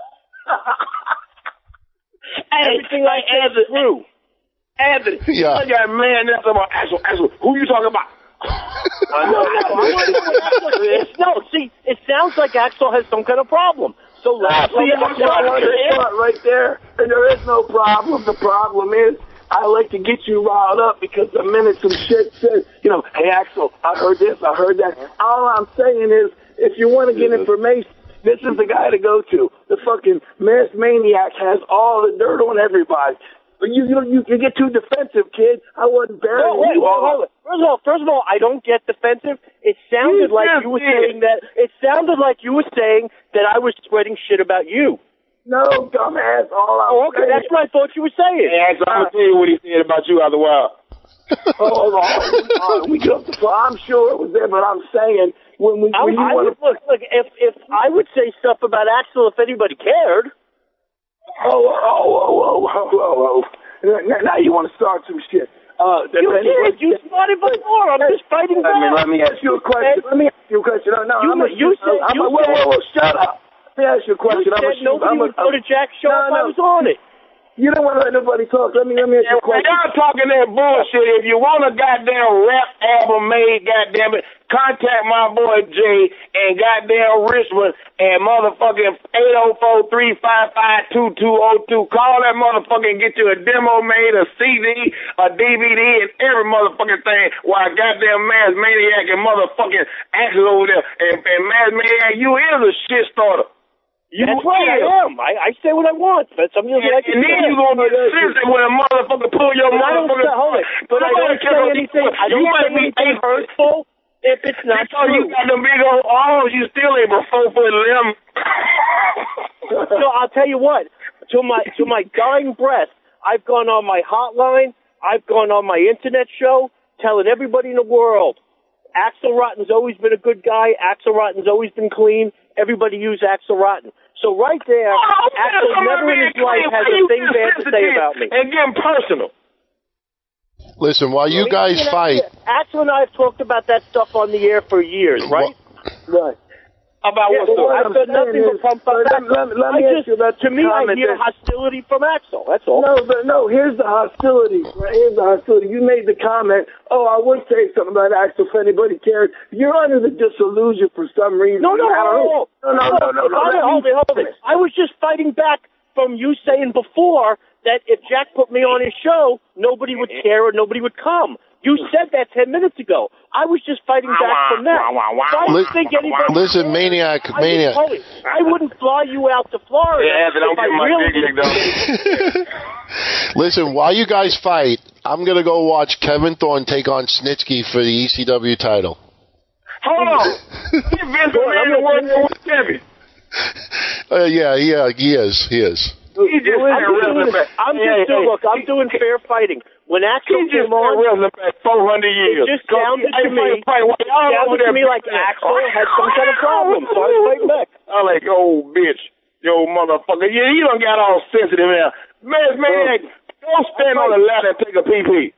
Everything I say is true. Anthony, yeah. you got a man that's about Axel. Axel, who you talking about? I know, I want to know what Axel is. No, see, it sounds like Axel has some kind of problem. So last see, I'm right there, and there is no problem. The problem is, I like to get you riled up because the minute some shit says, you know, hey Axel, I heard this, I heard that. All I'm saying is, if you want to get information, this is the guy to go to. The fucking Mass Maniac has all the dirt on everybody. But you, you, you, you get too defensive, kid. I wasn't burying no, wait, you all. Hold it. First of all, first of all, I don't get defensive. It sounded you like you were did. saying that. It sounded like you were saying that I was spreading shit about you. No, dumbass. All I'm oh, okay, saying. That's what I thought you were saying. Hey, Axel, I'm gonna tell you what he said about you after a while. Hold on, hold on. We go to, I'm sure it was there, but I'm saying when we. When you I wanna, would, look, look. If if I would say stuff about Axel, if anybody cared. Oh, oh, oh, oh, oh, oh, oh. Now, now you want to start some shit. Uh, you did. You started before. I'm just fighting back. Let me, let me ask you a question. Let me ask you a question. No, no, you, I'm a, you said. I'm you a, whoa, said, whoa, whoa, shut up. Let me ask you a question. You I'm said a, nobody I'm would a, go to Jack's show no, if no. I was on it. You don't want to let nobody talk. Let me let me ask you a question. Y'all talking that bullshit. If you want a goddamn rap album made, goddamn it, contact my boy Jay and goddamn Richmond and motherfucking eight oh four, three five five, two two oh two. Call that motherfucker and get you a demo made, a C D, a D V D, and every motherfucking thing while goddamn Mass Maniac and motherfucking Axel over there. And, and Mass Maniac, you is a shit starter. You That's right, I am. I, I say what I want. That's something and, I can and then you gonna get sensitive when a motherfucker pull your but motherfucker. I don't say, hold it. But I don't say anything. I don't say anything hurtful if it's not because true. You got them big old arms. You still ain't but four foot eleven. So I'll tell you what. To my to my dying breath, I've gone on my hotline. I've gone on my internet show, telling everybody in the world, Axel Rotten's always been a good guy. Axel Rotten's always been clean. Everybody use Axel Rotten. So right there, oh, Axel never in his life has a thing bad to say about me. And getting personal. Listen, while you guys fight... Axel and I have talked about that stuff on the air for years, right? Right. About yeah, what well, stuff? I've done nothing but pump up let, let, let me ask just, you about to me, I hear that, hostility from Axel. That's all. No, but no, here's the hostility. Right? Here's the hostility. You made the comment, oh, I would say something about Axel if anybody cared. You're under the disillusion for some reason. No, no, no, no, no, no, no, no, no, no. Hold it, hold it. I was just fighting back from you saying before that if Jack put me on his show, nobody would care or nobody would come. You said that ten minutes ago. I was just fighting back from that. So I don't think anybody... Listen, Maniac, I Maniac. Would, I wouldn't fly you out to Florida. Yeah, but I'm getting my really dick though. Listen, while you guys fight, I'm going to go watch Kevin Thorne take on Snitsky for the E C W title. Hold on. He's Vince McMahon to work with Kevin. Uh, yeah, yeah, he is. He is. He just I'm just, doing, I'm just hey, doing, hey, look, I'm doing fair fighting. When Axel he just came on, wrestling back four hundred years. It just sounded hey, to me, fight, fight, it sounded to me like Axel had some kind of problem, so I was fighting back. I'm like, oh, bitch, yo, motherfucker. Yeah, you done got all sensitive now. Man, man, don't stand on the ladder and take a pee-pee.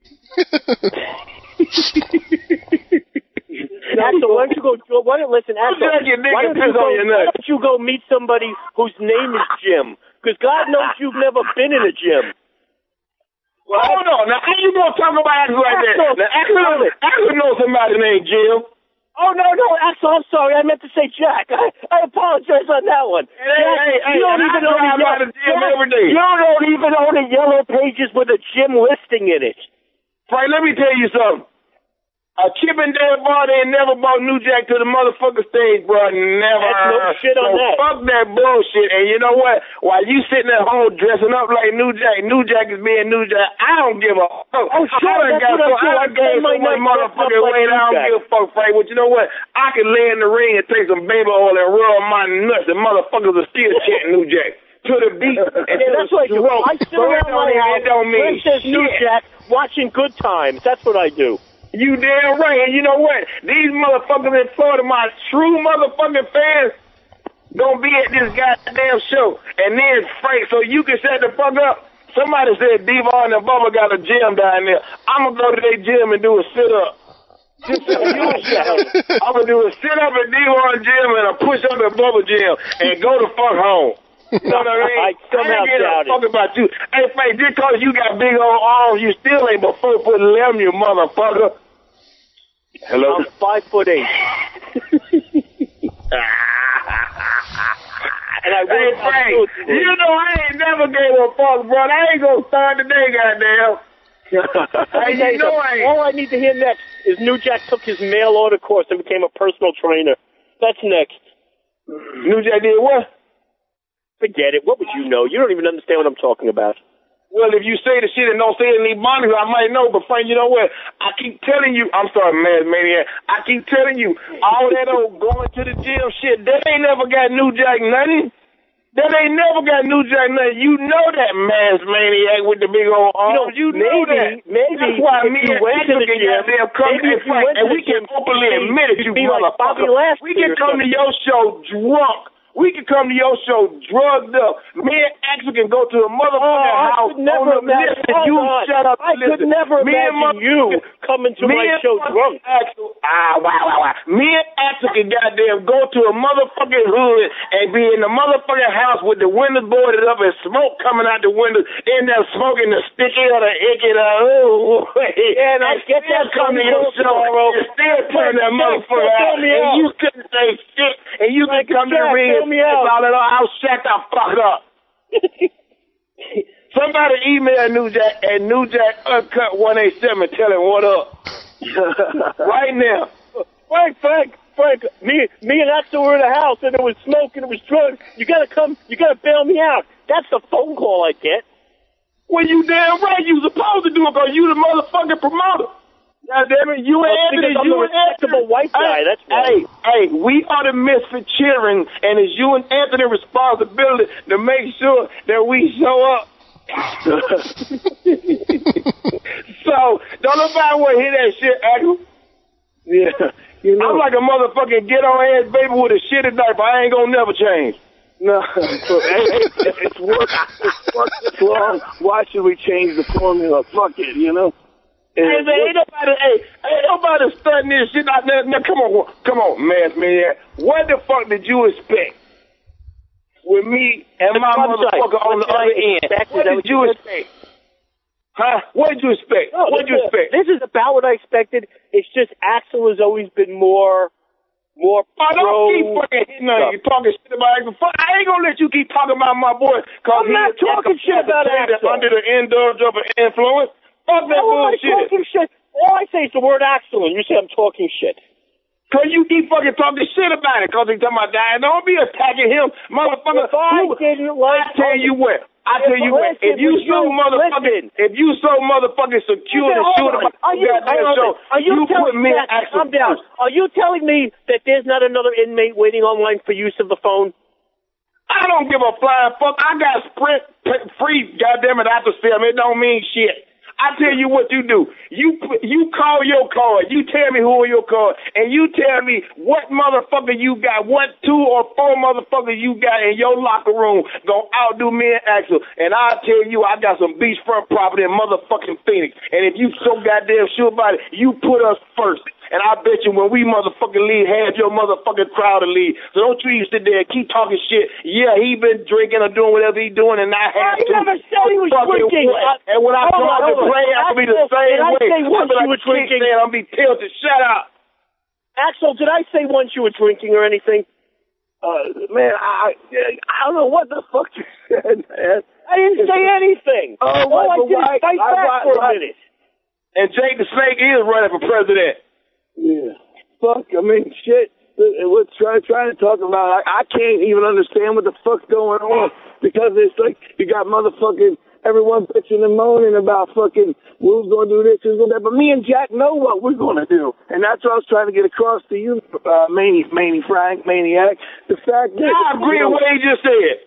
Axel, why don't you go? Why don't listen, Axel? Why don't you go? Why don't you go meet somebody whose name is Jim? Because God knows you've never been in a gym. Well, hold on. Now, how you gonna talk about Axel like that? Axel, now, Axel, Axel knows somebody named Jim. Oh, no, no, Axel, I'm sorry. I meant to say Jack. I, I apologize on that one. Hey, Jack, hey, hey, you don't hey, even I own a drive by the gym every day. You don't even own a Yellow Pages with a gym listing in it. Frank, let me tell you something. A Chippendale bar, they never brought New Jack to the motherfucker stage, bro. Never. That's no shit on so that. Fuck that bullshit. And you know what? While you sitting at home dressing up like New Jack, New Jack is being New Jack, I don't give a fuck. Oh, sure, I that's got what I'm so, doing. I I'm gained so my much night motherfucking like weight, I don't Jack. give a fuck, Frank. But you know what? I can lay in the ring and take some baby oil and rub my nuts, and motherfuckers are still chanting New Jack. To the beat. And Yeah, that's what I do. I sit around my house, don't mean Princess New shit. Jack, watching Good Times. That's what I do. You damn right. And you know what? These motherfuckers in Florida, my true motherfucking fans, gonna be at this goddamn show. And then, Frank, so you can shut the fuck up. Somebody said Devon and Bubba got a gym down there. I'm gonna go to their gym and do a sit-up. Just so you know, I'm gonna do a sit-up at Devon gym and a push-up at Bubba gym and go the fuck home. You know what I mean? I somehow I ain't doubt a fuck it. about you. Hey, Frank, just cause you got big old arms, you still ain't but four foot eleven, you motherfucker. Hello? I'm five foot eight. And I Hey, work out Frank, too. you know I ain't never gave a fuck, bro. I ain't gonna start today, goddamn. Hey, you know I ain't. All I need to hear next is New Jack took his mail order course and became a personal trainer. That's next. New Jack did what? Forget it. What would you know? You don't even understand what I'm talking about. Well, if you say the shit and don't say it in Ebonics, I might know. But, Frank, you know what? I keep telling you, I'm sorry, man, maniac. I keep telling you, all that old going to the gym shit, that ain't never got New Jack nothing. That ain't never got New Jack nothing. You know that mass maniac with the big old arms. You know, you know maybe, that. Maybe That's why if me you and went to the Andrew can gym, goddamn come maybe and if you fight, went and to we the can gym, openly you'd admit it, you be like Bobby motherfucker. Lashley We can or come to something. your show drunk. We can come to your show drugged up. Me and Axel can go to a motherfucking Oh, house. I could never on the imagine. listen, you Hold on. shut up. I listen. could never Me and imagine you coming to me my and show drunk. Axel, ah, wow, wow, wow. Me and Axel can goddamn go to a motherfucking hood and be in the motherfucking house with the windows boarded up and smoke coming out the windows, in there smoking the sticky or the icky, the ooh. Yeah, and I get that come to your show tomorrow. and still turn that motherfucker out, and you couldn't say shit, and you can come to the ring and me out. all it all. I'll shut the fuck up. Somebody email New Jack at New Jack Uncut one eight seven. Tell him what up. Right now. Frank, Frank, Frank, me, me and Axel were in the house and it was smoke and it was drugs. You gotta come, you gotta bail me out. That's the phone call I get. Well, you damn right you supposed to do it because you the motherfucking promoter. Now, damn it, you Well, and Anthony, because I'm you the and Anthony. respectable white guy, hey, that's right. Hey, hey, we are the misfit cheering, and it's you and Anthony's responsibility to make sure that we show up. So, don't nobody want to hear that shit, Axel. Yeah. You know. I'm like a motherfucking get-on-ass baby with a shitty diaper. I ain't gonna never change. No, so, hey, hey, it's worked. It's worked this long. Why should we change the formula? Fuck it, you know. Hey, man, ain't nobody, hey, ain't nobody studying this shit out there. Now, come on, come on, man, man. What the fuck did you expect with me and my motherfucker on the other end? What did you expect? Huh? What did you expect? No, what did you expect? This is about what I expected. It's just Axel has always been more, more Oh, pro. don't keep fucking hitting on you talking shit about Axel. Fuck, I ain't gonna let you keep talking about my boy. Cause I'm not he talking shit about Axel. Under the indulge of an influence. Fuck that How am I bullshit. talking shit? All I say is the word Axel, and you say I'm talking shit. Cause you keep fucking talking shit about it. Cause he talking about that. Don't be attacking him, motherfucker. If I You- didn't like, I tell you what. I tell you what. Listen, If you listen, so motherfucking, if you so motherfucking secure and Listen, sure hold on. about Are you, that hang on a show, minute. Are you, you put telling me me in that, action calm down. first. Are you telling me that there's not another inmate waiting online for use of the phone? I don't give a flying fuck. I got Sprint p- free, goddamn it, after seven. It don't mean shit. I tell you what you do. You put- you call your card. You tell me who are your card, and you tell me what motherfucker you got, what two or four motherfuckers you got in your locker room gonna outdo me and Axel. And I'll tell you, I got some beachfront property in motherfucking Phoenix. And if you so goddamn sure about it, you put us first. And I bet you when we motherfucking leave, half your motherfucking crowd to leave. So don't you sit there and keep talking shit. Yeah, he been drinking or doing whatever he doing, and I have I to. never said he was Fucking drinking. what? And when I Hold come on, out to hold on. play, I can be the Axel, same did I way. say once I'll be you like were drinking? Kickstand, I'll be tilted. Shut up. Axel, did I say once you were drinking or anything? Uh, man, I I don't know what the fuck you said, man. I didn't say anything. Oh, All I right, did right, is fight right, back right, for a right. minute. And Jake the Snake is running for president. Yeah. Fuck, I mean, shit. We're trying, trying to talk about, I, I can't even understand what the fuck's going on because it's like you got motherfucking everyone bitching and moaning about fucking who's going to do this, who's going to do that. But me and Jack know what we're going to do. And that's what I was trying to get across to you, uh, Manny, Manny Frank, Maniac. The fact that... I agree with what he just said.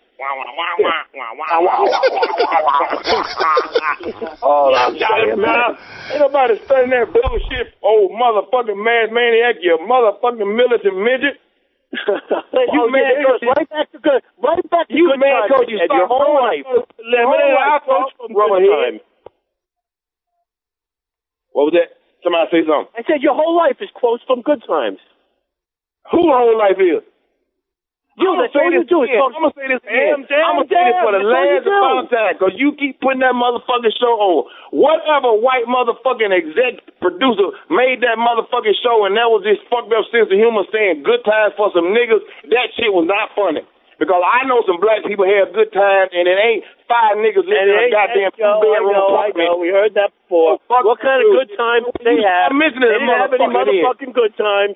Oh, I'm saying, man. Ain't nobody studying that bullshit, old motherfucking mad maniac, you motherfucking militant midget. You oh, man, goes right back to good, right back to you good man, times coach, you and your whole life. Your whole life coach from good times. What was that? Somebody say something. I said your whole life is quotes from good times. Who whole life is? You, that's all you do is talk. I'm gonna say this again. I'm gonna say this for the last and final time, because you keep putting that motherfucking show on. Whatever white motherfucking exec producer made that motherfucking show, and that was this fucked up sense of humor saying good times for some niggas, that shit was not funny. Because I know some black people have good times, and it ain't five niggas living in a goddamn two-bedroom apartment. I know, we heard that before. Oh, what kind of good times did they have? I'm missing they didn't have any motherfucking good times.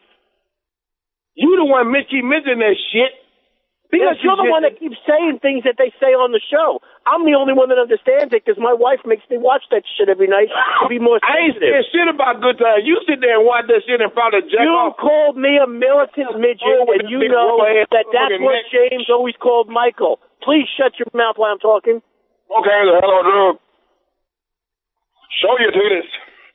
You the one keep missing that shit. Because you're the one that keeps saying things that they say on the show. I'm the only one that understands it because my wife makes me watch that shit every night to be more sensitive. I ain't saying shit about good times. You sit there and watch that shit and probably jack you off. You called me a militant midget, oh, and you know that that's what neck. James always called Michael. Please shut your mouth while I'm talking. Okay, hello, dude. Show your titties.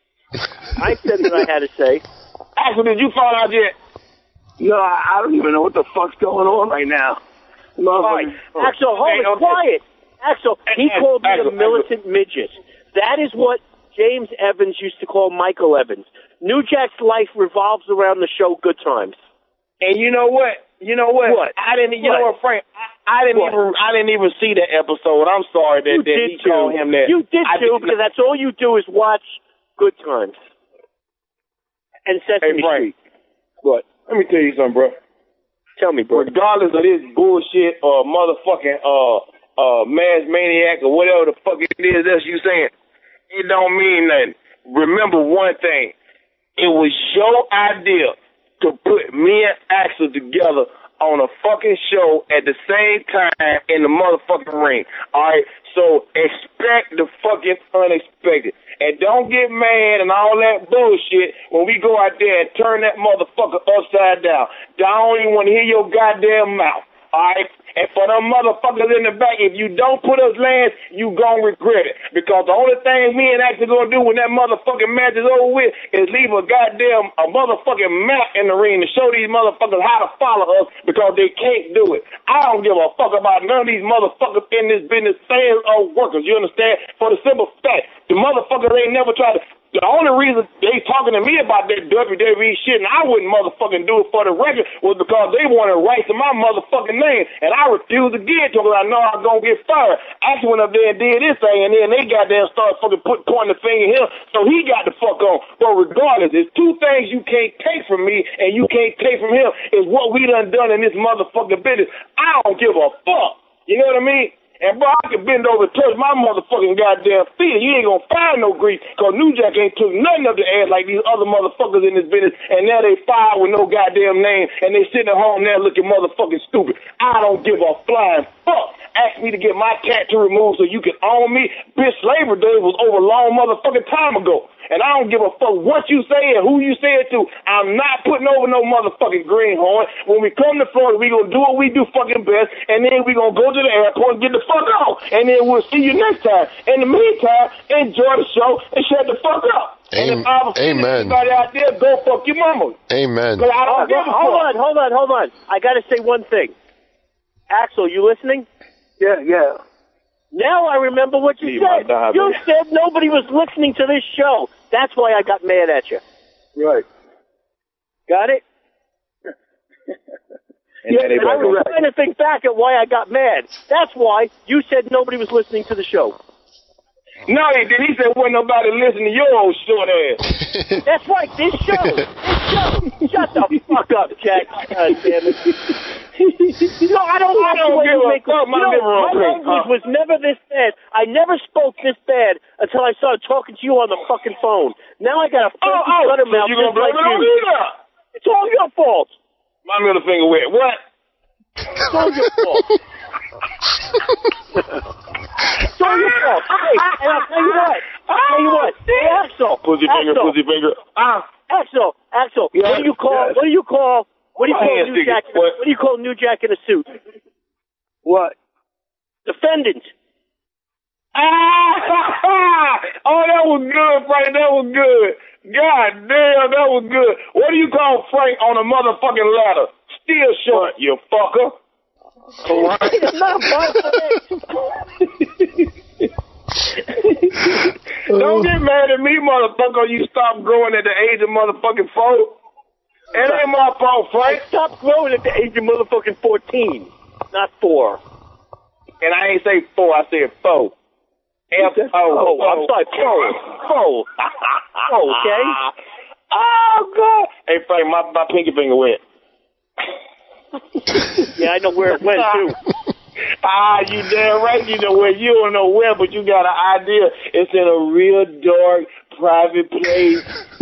I said what I had to say. Actually, did you find out yet? No, I don't even know what the fuck's going on right now. Right. Axel, hold it, okay. Quiet. Axel, he Axel, called me Axel, a militant Axel. midget. That is what James Evans used to call Michael Evans. New Jack's life revolves around the show Good Times. And you know what? You know what? What? I didn't. You what? know what, Frank? I, I didn't what? even. I didn't even see that episode. I'm sorry that, you that did he too. called him that. You did I too, did because that's all you do is watch Good Times and Sesame hey, Frank. Street. What? Let me tell you something, bro. Tell me, bro. Regardless of this bullshit or motherfucking uh uh mass maniac or whatever the fuck it is that you saying, it don't mean nothing. Remember one thing. It was your idea to put me and Axel together on a fucking show at the same time in the motherfucking ring. Alright? So expect the fucking unexpected. And don't get mad and all that bullshit when we go out there and turn that motherfucker upside down. I don't even want to hear your goddamn mouth. Alright? And for them motherfuckers in the back, if you don't put us last, you gon' regret it. Because the only thing me and Axel gonna do when that motherfucking match is over with is leave a goddamn a motherfucking map in the ring to show these motherfuckers how to follow us because they can't do it. I don't give a fuck about none of these motherfuckers in this business sales or workers, you understand? For the simple fact, the motherfuckers ain't never tried to. The only reason they talking to me about that W W E shit and I wouldn't motherfucking do it for the record was because they wanted rights to my motherfucking name. And I refused to give it to them because I know I was going to get fired. Actually went up there and did this thing and then they got there and started fucking put, pointing the finger at him. So he got the fuck on. But regardless, there's two things you can't take from me and you can't take from him is what we done done in this motherfucking business. I don't give a fuck. You know what I mean? And, bro, I can bend over and touch my motherfucking goddamn feet. You ain't gonna find no grease, because New Jack ain't took nothing up the ass like these other motherfuckers in this business, and now they fired with no goddamn name, and they sitting at home now looking motherfucking stupid. I don't give a flying fuck. Ask me to get my tattoo removed so you can own me. Bitch, slavery days was over a long motherfucking time ago. And I don't give a fuck what you say and who you say it to. I'm not putting over no motherfucking greenhorn. When we come to Florida, we gonna do what we do fucking best, and then we gonna go to the airport and get the fuck out. And then we'll see you next time. In the meantime, enjoy the show and shut the fuck up. Amen. And if I was Amen. anybody out there, go fuck your mama. Amen. I don't oh, give a hold fuck. on, hold on, hold on. I gotta say one thing. Axel, you listening? Yeah, yeah. Now I remember what you said. You said nobody was listening to this show. That's why I got mad at you. Right. Got it? and yeah, and I was trying to think back at why I got mad. That's why you said nobody was listening to the show. No, he didn't. He said, wasn't nobody listening to your old short ass. That's right, this show. This show. Shut the fuck up, Jack. God damn it. No, I don't I don't give a fuck. My you know, liver my language was never this bad. I never spoke this bad until I started talking to you on the fucking phone. Now I got a fucking oh, oh, butter so mouth you gonna just blame like it on you. me now? It's all your fault. My middle finger wet. What? It's all your fault. It's all your fault. Hey, and I'll tell you what. I'll tell you what. Hey, Axel. Pussy finger, Axel. pussy finger. Ah. Axel, Axel, Yes, what do you call, yes. what do you call, what do you My call hands New sticky. Jack, in a, What? what do you call New Jack in a suit? What? Defendant. Ah! Oh, that was good, Frank. That was good. God damn, that was good. What do you call Frank on a motherfucking ladder? Still short, you fucker. Not Don't get mad at me, motherfucker. You stop growing at the age of motherfucking four. It ain't my fault, Frank. Stop growing at the age of motherfucking fourteen, not four. And I ain't say four, I said four. F O. Oh, I'm sorry, four. Four. Oh, okay. Oh, God. Hey, Frank, my, my pinky finger wet. Yeah, I know where it went, too. Ah, you damn right you know where. You don't know where, but you got an idea. It's in a real dark, private place.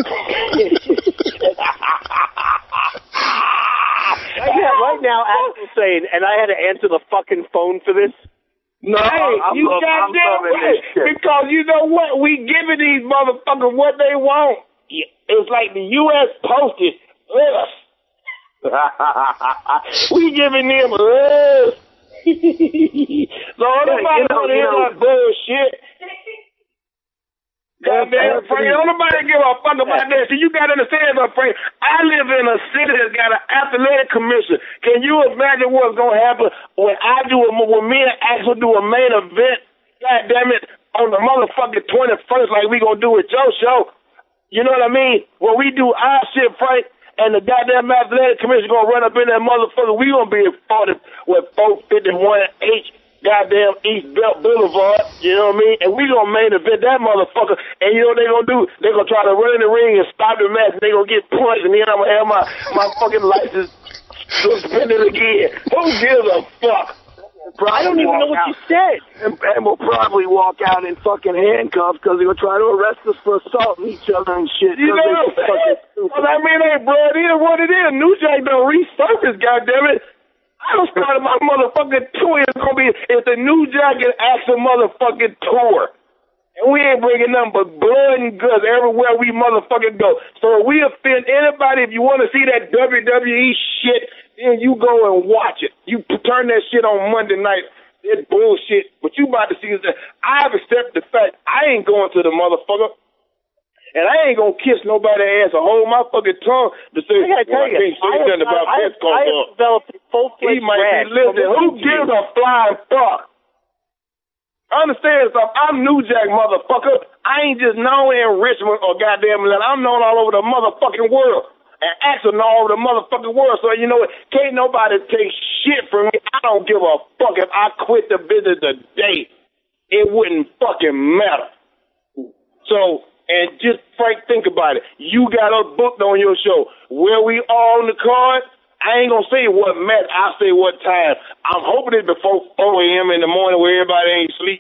Yeah, right now, Axel's saying, and I had to answer the fucking phone for this. No, I'm- I'm you love- I'm goddamn loving right. this shit. Because you know what? We giving these motherfuckers what they want. It's like the U S posted us. We giving them us. So nobody you know, want to you hear know- that bullshit. Goddamn, Frank, don't nobody give a fuck about that. See, you gotta understand something, Frank. I live in a city that's got an athletic commission. Can you imagine what's gonna happen when I do a, when me and Axel do a main event? Goddamn it, on the motherfucking twenty-first, like we gonna do with Joe show. You know what I mean? When we do our shit, Frank, and the goddamn athletic commission gonna run up in that motherfucker, we gonna be at forty with four fifty-one H. Goddamn East Belt Boulevard, you know what I mean? And we gonna main event that motherfucker. And you know what they gonna do? They gonna try to run in the ring and stop the match. And they gonna get punched, and then I'm gonna have my my fucking license suspended again. Who gives a fuck? I don't even know what you said. And, and we'll probably walk out in fucking handcuffs because they're gonna try to arrest us for assaulting each other and shit. You know what I'm saying? Well, I mean, hey, bro, it is what it is. New Jack done resurfaced, goddammit. I done started my motherfucking tour. It's gonna be it's the New Jack and Axel motherfucking tour. And we ain't bringing nothing but blood and guts everywhere we motherfucking go. So if we offend anybody, if you want to see that W W E shit, then you go and watch it. You turn that shit on Monday night. It's bullshit. What you about to see is that I've accepted the fact I ain't going to the motherfucker. And I ain't gonna kiss nobody's ass or hold my fucking tongue to say, I gotta tell well, I you, can't say I have, nothing about I, this have, I have developed a He full-fledged might be rag. listening. Who gives a flying fuck? Understand something? I'm New Jack, motherfucker. I ain't just known in Richmond or goddamn Atlanta. I'm known all over the motherfucking world. And Axel know all over the motherfucking world. So, you know what? Can't nobody take shit from me. I don't give a fuck if I quit the business today. It wouldn't fucking matter. So, and just, Frank, think about it. You got us booked on your show. Where we are on the card, I ain't gonna say what match, I'll say what time. I'm hoping it's before four a.m. in the morning where everybody ain't sleep.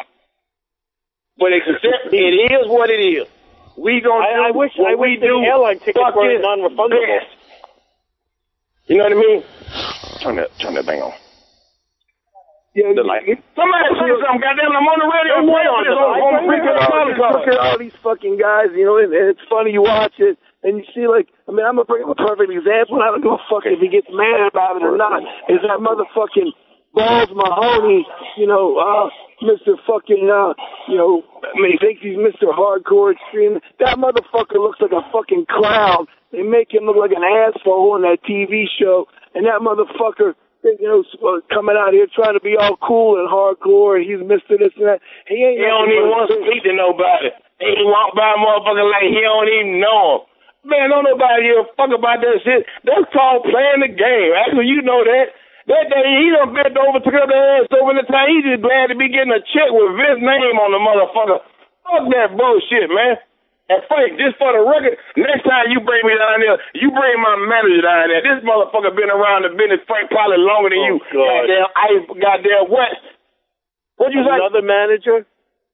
But except it is what it is. We gonna I, do I wish what I we wish the do airline tickets were fucking non-refundable. best. You know what I mean? Turn that, turn that thing on. Yeah, The light. Somebody say something, goddamn! I'm on the radio. I'm Play on on this. the- On Look at all these- look at all these fucking guys, you know, and, and it's funny you watch it, and you see, like, I mean, I'm gonna bring up a perfect example, and I don't give a fuck if he gets mad about it or not, is that motherfucking Balls Mahoney, you know, uh, Mister fucking, uh, you know, I mean, he thinks he's Mister Hardcore Extreme. That motherfucker looks like a fucking clown. They make him look like an asshole on that T V show, and that motherfucker, you know, coming out here trying to be all cool and hardcore, and he's Mister This and that. He ain't. He don't even want to speak to nobody. He walk by a motherfucker like he don't even know him. Man, don't nobody give a fuck about that shit. That's called playing the game. Actually, you know that. That day, he done bent over, took up the ass over the time. He just glad to be getting a check with Vince's name on the motherfucker. Fuck that bullshit, man. And Frank, just for the record, next time you bring me down there, you bring my manager down there. This motherfucker been around the business, Frank, probably longer than oh, you. God. Goddamn Ice, goddamn West. What'd you say? Another manager?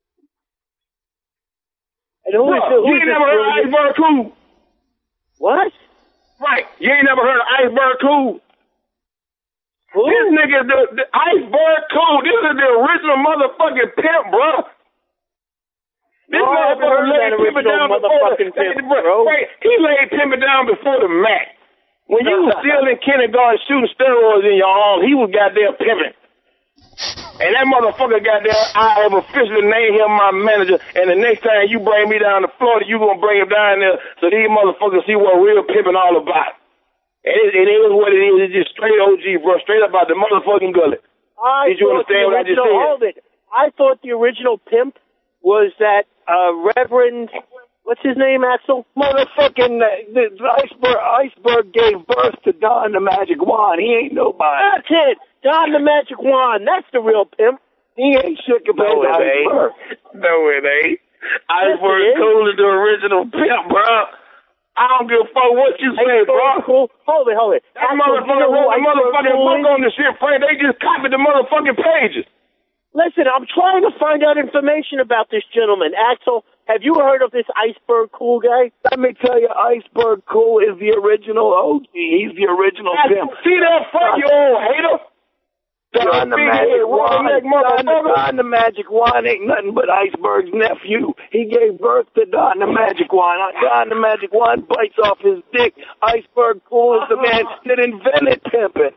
And who is, Bro, who you is ain't this never heard of brilliant- Iceberg Cool? What? Right. You ain't never heard of Iceberg Cool? Who? This nigga, the, the Iceberg Cool. This is the original motherfucking pimp, bro. This no, motherfucker laid pimping down before the, pimp, bro. Wait, he laid pimping down before the Mac. When you was still in kindergarten shooting steroids in your arms, he was goddamn pimping. And that motherfucker goddamn, I have officially named him my manager, and the next time you bring me down to Florida, you gonna bring him down there so these motherfuckers see what real pimping all about. And it, it is what it is. It's just straight O G, bro. Straight up out the motherfucking gullet. I Did you understand what I just said? Hold it. I thought the original pimp was that uh, Reverend, what's his name, Axel? Motherfucking, uh, the, the iceberg, iceberg gave birth to Don the Magic Wand. He ain't nobody. That's it. Don the Magic Wand. That's the real pimp. He ain't shit compared No, to it ain't. Iceberg. No, it ain't. Iceberg Yes, it is. Cool is the original pimp, bro. I don't give a fuck what you say, bro. Cool. Hold it, hold it. That Axel, motherfucker you know who wrote the Iceberg motherfucking Cool book is? on the shit, Frank. They just copied the motherfucking pages. Listen, I'm trying to find out information about this gentleman. Axel, have you heard of this Iceberg Cool guy? Let me tell you, Iceberg Cool is the original O G. He's the original pimp. See that, Frank, you old hater? Don the Magic Wand, Don, Don the Magic Wand ain't nothing but Iceberg's nephew. He gave birth to Don the Magic Wand. Don the Magic Wand bites off his dick. Iceberg Cool is the man that invented pimping.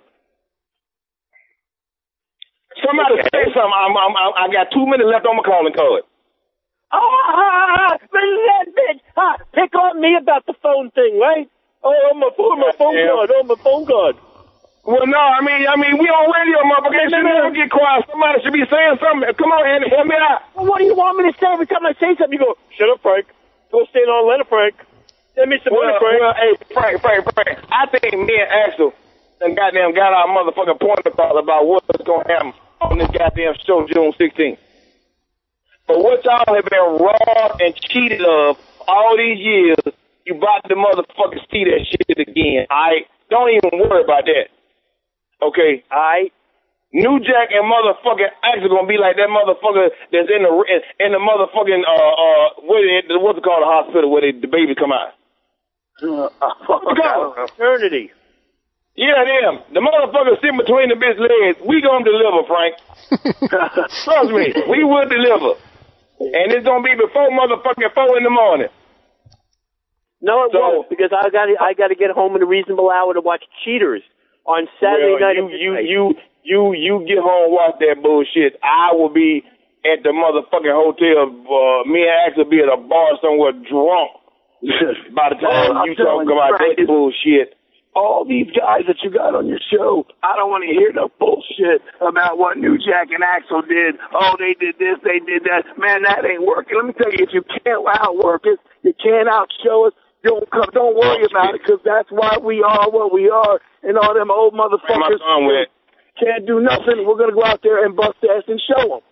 Somebody say something. I'm, I'm, I'm, I got two minutes left on my calling card. Ah, that bitch. Ah, pick on me about the phone thing, right? Oh, on my phone, my phone Yeah. card, on my phone card. Well, no, I mean, I mean, we on radio, motherfucker. It should never get quiet. Somebody should be saying something. Come on, Andy, help me out. Well, what do you want me to say every time I say something? You go, shut up, Frank. Go stand on letter, Frank. Send me some Well, money, Frank. well, hey, Frank, Frank, Frank. I think me and Axel done goddamn got our motherfucking point across about what's going to happen on this goddamn show June sixteenth. But what y'all have been robbed and cheated of all these years, you about to motherfucking see that shit again, alright? Don't even worry about that. Okay? Alright? New Jack and motherfucking Axel gonna be like that motherfucker that's in the in, in the motherfucking uh uh what it, what's it called, the hospital where they, the babies come out. Uh, What's it called? Eternity. Yeah, them. The motherfucker sitting between the bitch legs. We gonna deliver, Frank. Trust me, we will deliver. And it's gonna be before motherfucking four in the morning. No, it So- won't, because I got to I got to get home in a reasonable hour to watch Cheaters on Saturday Well, night. you, at you, midnight. you, you, you get home, watch that bullshit. I will be at the motherfucking hotel. Uh, me and Ax will be at a bar somewhere drunk. By the time Oh, I'm you telling talk you, about Frank, that bullshit. all these guys that you got on your show, I don't want to hear no bullshit about what New Jack and Axel did. Oh, they did this, they did that. Man, that ain't working. Let me tell you, if you can't outwork us, you can't outshow us, don't come, don't worry about it, because that's why we are what we are. And all them old My motherfuckers son went. can't do nothing. We're going to go out there and bust ass and show them.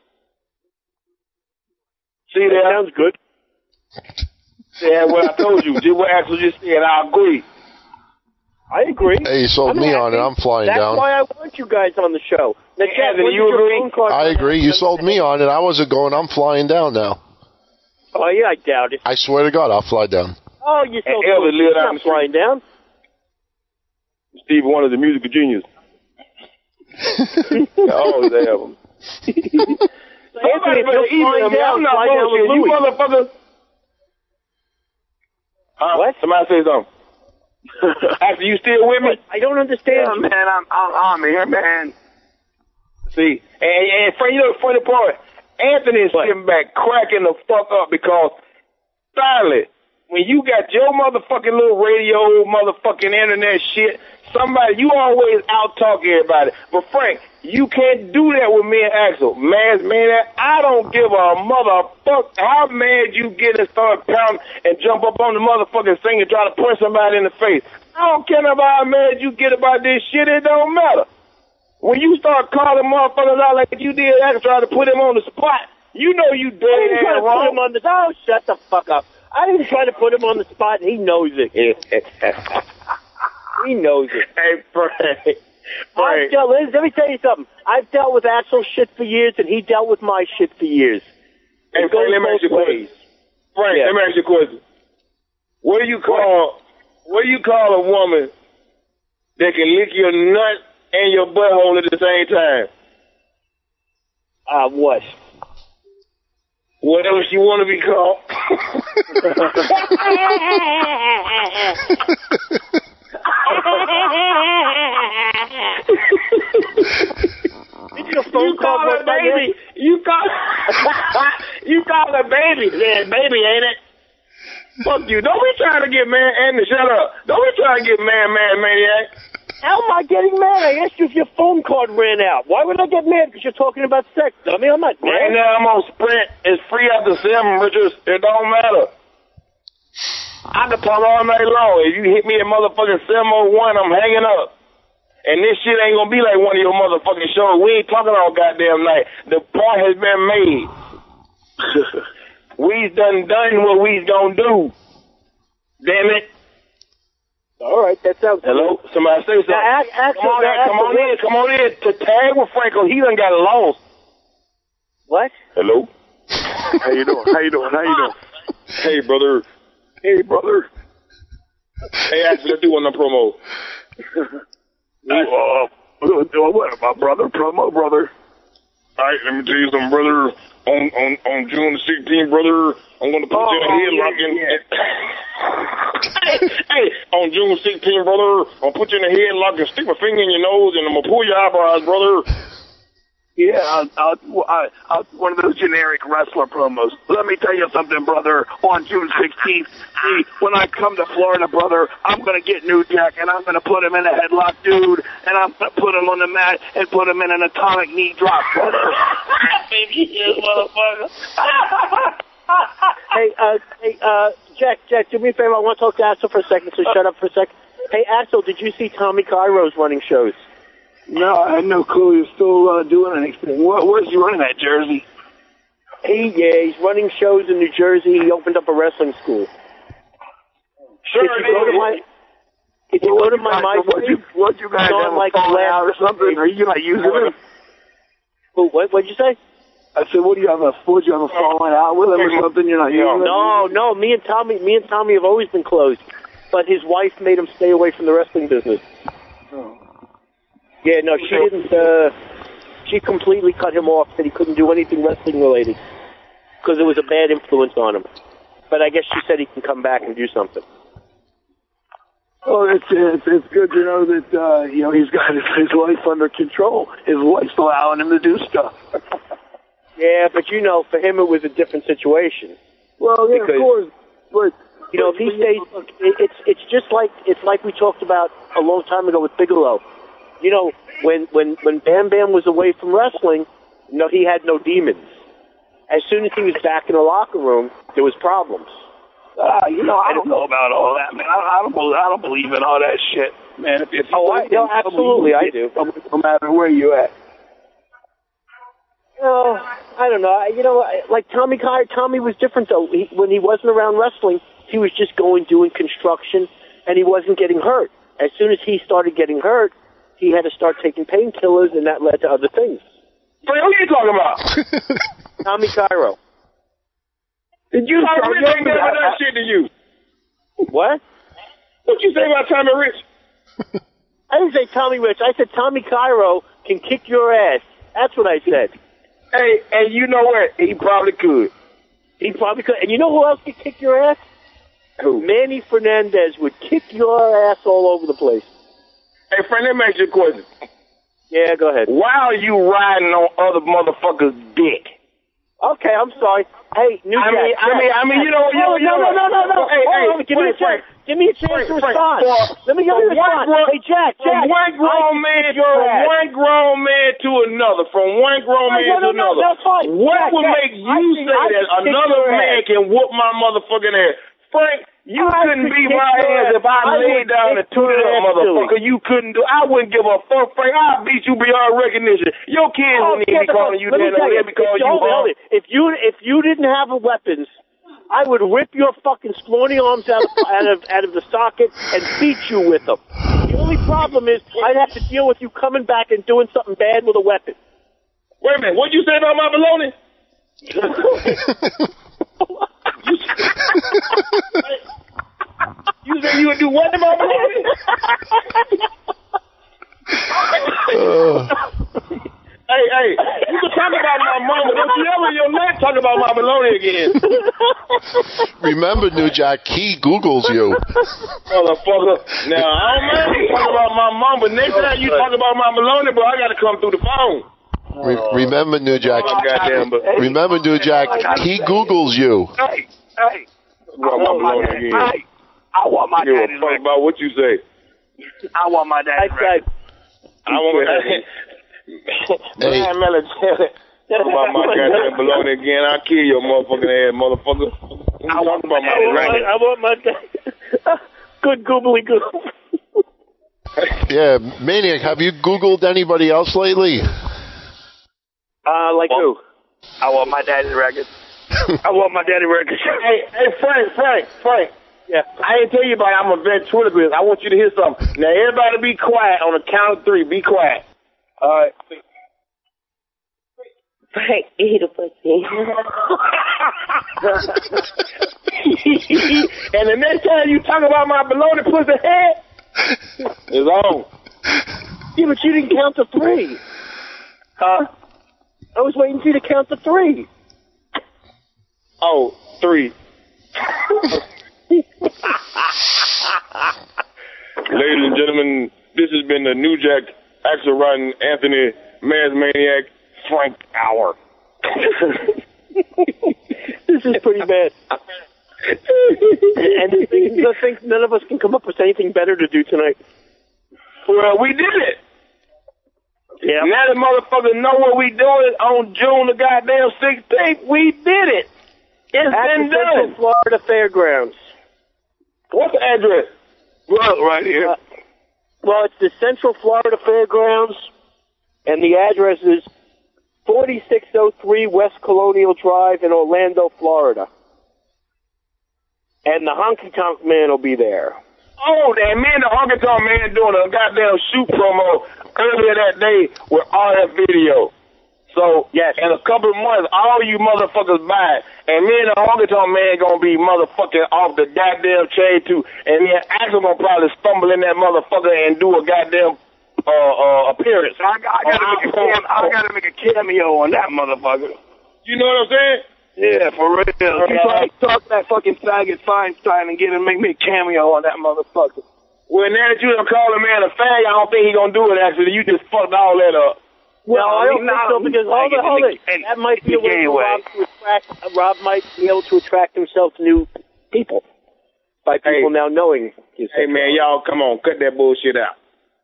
See That that? sounds good. Yeah, what I told you. Just what Axel just said. I agree. I agree. Hey, you sold I'm me happy. on it. I'm flying That's down. why I want you guys on the show. Now, Hey, Jack, Anthony, when you did your agree? phone call I come agree. out? You sold me on it. I wasn't going. I'm flying down now. Oh, yeah, I doubt it. I swear to God, I'll fly down. Oh, you so And Elvis lived out in not the flying down. Steve Wonder, the musical genius. I always have him. Somebody Anthony, if better you're email flying me. down, I'm not fly down with bullshit. You Louis. motherfuckers. Huh? What? Somebody say something. After you still with me? I don't understand. Yeah, man, I'm, I'm, I'm here, man. See, and, and for you know, the funny part, Anthony is sitting back cracking the fuck up because finally, when you got your motherfucking little radio, motherfucking internet shit, somebody, you always out talk everybody. But Frank, you can't do that with me and Axel. Man, man, I don't give a motherfucker how mad you get and start pounding and jump up on the motherfucking thing and try to punch somebody in the face. I don't care about how mad you get about this shit. It don't matter. When you start calling motherfuckers out like you did, I try to put him on the spot. You know you dead I didn't try to wrong. put him on the. Oh, shut the fuck up! I didn't try to put him on the spot, and he knows it. He knows it. Hey, Frank. I've dealt, let me tell you something. I've dealt with Axel's shit for years, and he dealt with my shit for years. Hey, It Frank, goes let me ask you a both question. ways. Frank, Yeah. let me ask you a question. What do you call what do you call a woman that can lick your nut and your butthole at the same time? Uh, what? Whatever she want to be called. Your phone you call her baby. You call you call her baby. Yeah, baby, ain't it? Fuck you. Don't be trying to get mad and shut up. Don't be trying to get mad, mad, maniac. How am I getting mad? I asked you if your phone card ran out. Why would I get mad? Because you're talking about sex. I mean, I'm not mad. Right now I'm on Sprint. It's free after seven, Richard. It don't matter. I can talk all night long. If you hit me at motherfucking seven oh one, I'm hanging up. And this shit ain't gonna be like one of your motherfucking shows. We ain't talking all goddamn night. The point has been made. We's done done what we's gonna do. Damn it. All right, that sounds Hello? Somebody say something. Now, act, act, come on, now, in, come on in, come on in. To tag with Franco, he done got lost. What? Hello? How you doing? How you doing? How you doing? Hey, brother. Hey, brother. Hey, actually, let's do one of the promo. Uh, what, my brother? Promo, brother? All right, let me tell you something, brother. On on on June sixteenth, brother, I'm gonna put Oh, you in a headlock. yeah, and, yeah. hey, hey, on June sixteenth, brother, I'm gonna put you in a headlock and stick my finger in your nose, and I'm gonna pull your eyebrows, brother. Yeah, I'll, I'll, I, I'll, one of those generic wrestler promos. Let me tell you something, brother. On June sixteenth, see, when I come to Florida, brother, I'm going to get New Jack, and I'm going to put him in a headlock, dude, and I'm going to put him on the mat and put him in an atomic knee drop, brother. Baby, you motherfucker. Hey, uh, hey, uh, Jack, Jack, do me a favor. I want to talk to Axel for a second, so shut up for a second. Hey, Axel, did you see Tommy Cairo's running shows? No, I had no clue he was still uh, doing anything. What, where's he running that, Jersey? He, yeah, he's running shows in New Jersey. He opened up a wrestling school. Sure, if you go to my, if you well, go to my guys, what you, MySpace, what you guys it's on, have like, a falling last- out or something? Are you not using it? Oh, what, what'd you say? I said, what do you have a, what do you have a falling out with him or something? You're not using it? No, no, me and Tommy, me and Tommy have always been close, but his wife made him stay away from the wrestling business. Oh. Yeah, no, she didn't, uh, she completely cut him off, said he couldn't do anything wrestling related, because it was a bad influence on him. But I guess she said he can come back and do something. Oh, it's, it's it's good to know that, uh, you know, he's got his, his life under control. His wife's allowing him to do stuff. Yeah, but you know, for him it was a different situation. Well, yeah, Because, of course, but... You know, if he stays, it, it's it's just like it's like we talked about a long time ago with Bigelow. You know, when when when Bam Bam was away from wrestling, you know, he had no demons. As soon as he was back in the locker room, there was problems. Ah, you know, I don't know about all that, man. I, I don't believe, I don't believe in all that shit, man. If, if Oh, I, no, absolutely, I do. No matter where you at. Oh, I don't know. You know, like Tommy Kyle, Tommy was different though. He, when he wasn't around wrestling, he was just going doing construction, and he wasn't getting hurt. As soon as he started geting hurt, he had to start taking painkillers, and that led to other things. So who you talking about? Tommy Cairo. Did you Tommy Rich ain't never done shit to you? What? What you say about Tommy Rich? I didn't say Tommy Rich. I said Tommy Cairo can kick your ass. That's what I said. Hey, and you know what? He probably could. He probably could. And you know who else could kick your ass? Who? Manny Fernandez would kick your ass all over the place. Hey, friend, let me ask you a question. Yeah, go ahead. Why are you riding on other motherfuckers' dick? Okay, I'm sorry. Hey, New I Jack, mean, Jack, I mean, I mean, you know, you know, no, no, no, no, no. Hey, hey, Hold on, give me a chance. Give me a chance to Frank, respond. Frank, Let me give you a response. grown, Hey, Jack, Jack. From one grown man, from one grown man to another, from one grown man no, to no, no, another. that's fine. What Jack, would Jack, make you I think- say I that think another your man ass. can whoop my motherfucking ass? Frank, You couldn't beat my ass if I, I laid down and took it up, motherfucker. You couldn't do. I wouldn't give a fuck, Frank. I'd beat you beyond recognition. Your kids oh, wouldn't even be calling you that. They'd be calling you hard. If you if you didn't have weapons, I would rip your fucking scrawny arms out of, out of out of the socket and beat you with them. The only problem is I'd have to deal with you coming back and doing something bad with a weapon. Wait a minute. What'd you say about my baloney? you, you said you would do what to my baloney? uh. Hey, hey, you can talk about my mama. Don't you ever in your life talk about my baloney again. Remember, New Jack, he Googles you. Motherfucker. Now, I don't mind you talk about my mom, but next time you talk about my baloney, bro, I got to come through the phone. Re- remember, New Jack. Oh, goddamn, but, remember, New Jack, he Googles you. Hey, hey. I want my baloney again. Hey, I want my daddy's record. About what you say. I want my daddy's record. I want my daddy's Hey. Man, Melody, talk about my goddamn baloney again. I'll kill your motherfucking ass, motherfucker. I want about my baloney. I want my good googly goo. Yeah, Maniac, have you Googled anybody else lately? Uh, like who? I want my daddy's record. I want my daddy's record. Hey, hey, Frank, Frank, Frank. Yeah. I ain't tell you about it. I'm a vet Twitter quiz. I want you to hear something. Now, everybody be quiet on the count of three. Be quiet. All right. Frank, eat a pussy. And the next time you talk about my baloney pussy head, it's on. Yeah, but you didn't count to three. Huh? I was waiting for you to count to three. Oh, three. Ladies and gentlemen, this has been the New Jack Axel Rotten Anthony Mass Maniac Frank Hour. This is pretty bad. And the thing, the thing, none of us can come up with anything better to do tonight. Well, we did it. Yeah. Now the motherfuckers know what we doing on June the goddamn sixteenth. We did it. It's At been the done. Central Florida Fairgrounds. What's the address? Well, right here. Uh, well, it's the Central Florida Fairgrounds, and the address is forty-six oh three West Colonial Drive in Orlando, Florida. And the Honky Tonk Man will be there. Oh, and me and the Honky Tonk Man doing a goddamn shoot promo earlier that day with R F Video. So, yes. in a couple of months, all you motherfuckers buy it. And me and the Honky Tonk Man gonna be motherfucking off the goddamn chain too. And then Axel gonna probably stumble in that motherfucker and do a goddamn uh, uh, appearance. I, I, gotta make a cam- I gotta make a cameo on that motherfucker. You know what I'm saying? Yeah, for real. You try to talk that fucking faggot Feinstein and get him make me a cameo on that motherfucker. Well, now that you done called a man a fag, I don't think he gonna do it. Actually, you just fucked all that up. Well, No, I don't he's think not. so because hold it, hold it. And- That might be a the way gay for way. Rob to attract. Uh, Rob might be able to attract himself new people by people Hey. now knowing. His Hey man, y'all, come on, cut that bullshit out.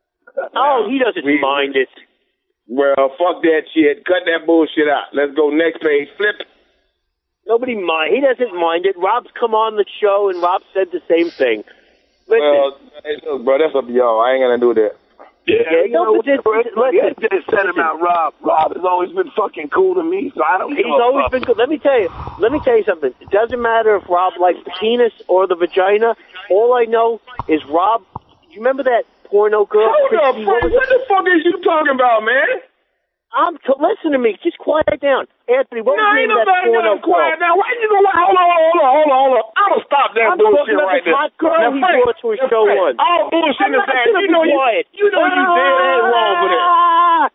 Oh, he doesn't We- mind it. Well, fuck that shit. Cut that bullshit out. Let's go next page. Flip. Nobody mind. He doesn't mind it. Rob's come on the show and Rob said the same thing. Listen. Well, hey, look, bro, that's up to y'all. I ain't gonna do that. Yeah, Yeah, you know, no, but just- listen, listen. just said about Rob. Rob has always been fucking cool to me, so I don't He's give a always fuck. been good. Let me tell you. Let me tell you something. It doesn't matter if Rob likes the penis or the vagina. All I know is Rob. Do you remember that porno girl? Hold up, Christy, Frank. what was What the fuck is you talking about, man? I'm t- listen to me. Just quiet down, Anthony. What No, was the ain't name of that nobody porno gonna quiet girl? now. Why you gonna hold on, hold on, hold on, hold on? I'm gonna stop that I'm bullshit talking about right this there. hot girl Now, he Frank, brought to his now, show Frank, once. all bullshit I'm is not that. gonna You be know you, quiet. you know you dead ass wrong for that. Ah,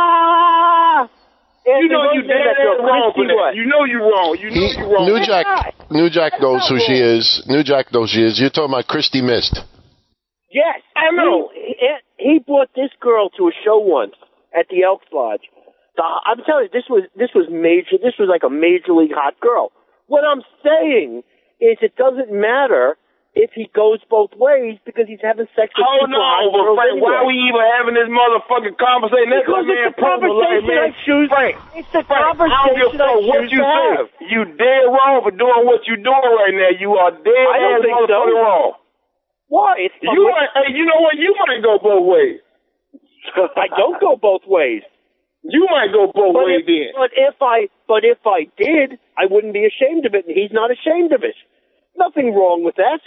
ah. You Anthony, know what you was the name dead of that ass girl? wrong for Christy that. what? You know you wrong. You know He, you wrong. New Jack, New Jack knows who she is. New Jack knows who she is. You're talking about Christy Mist. Yes, I know. He, he, he brought this girl to a show once at the Elks Lodge. The, I'm telling you, this was this was major. This was like a major league hot girl. What I'm saying is, it doesn't matter if he goes both ways because he's having sex with Oh super no, hot but girls Frank, anyway. why we even having this motherfucking conversation? That's Because my man it's the conversation man. I choose. Frank, it's the Frank, conversation I don't give a fuck I what choose you to say. have. You dead wrong for doing what you doing right now. You are dead I don't ass think so. motherfucking wrong. Why? It's You might, hey, you know what? You might go both ways. I don't go both ways. You might go both But ways if, then. but if I, but if I did, I wouldn't be ashamed of it, and he's not ashamed of it. Nothing wrong with that.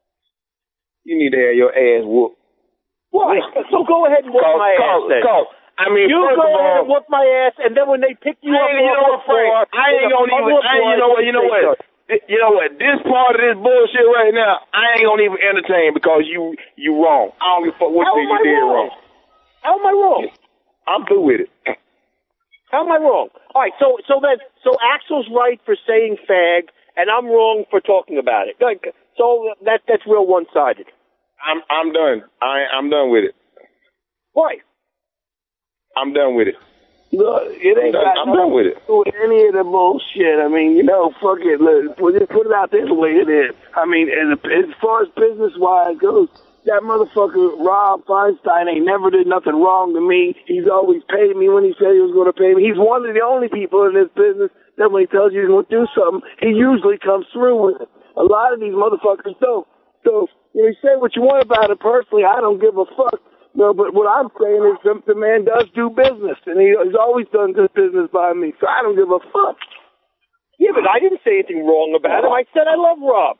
You need to have your ass whooped. Why? So go ahead and whoop Cause, my cause, ass then. Cause, I mean, You first go of all, ahead and whoop my ass, and then when they pick you I up ain't, you know off what, the floor, Frank? I ain't in a gonna even. puddle of I ain't, you know blood, what? You know say what? so. You know what? This part of this bullshit right now, I ain't gonna even entertain because you you wrong. I don't give a fuck what How you am I did wrong? wrong. How am I wrong? I'm through with it. How am I wrong? All right, so so then so Axel's right for saying fag, and I'm wrong for talking about it. Like, so that that's real one-sided. I'm I'm done. I I'm done with it. Why? I'm done with it. Look, it ain't I'm done, got I'm done with it. do any of the bullshit. I mean, you know, fuck it. Look, we'll just put it out there the way it is. I mean, as, as far as business-wise goes, that motherfucker Rob Feinstein ain't never did nothing wrong to me. He's always paid me when he said he was going to pay me. He's one of the only people in this business that when he tells you he's going to do something, he usually comes through with it. A lot of these motherfuckers don't. So, you know, you say what you want about it personally. I don't give a fuck. No, but what I'm saying is the, the man does do business, and he, he's always done good business by me, so I don't give a fuck. Yeah, but I didn't say anything wrong about him. I said I love Rob.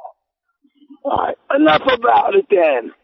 All right, enough about it then.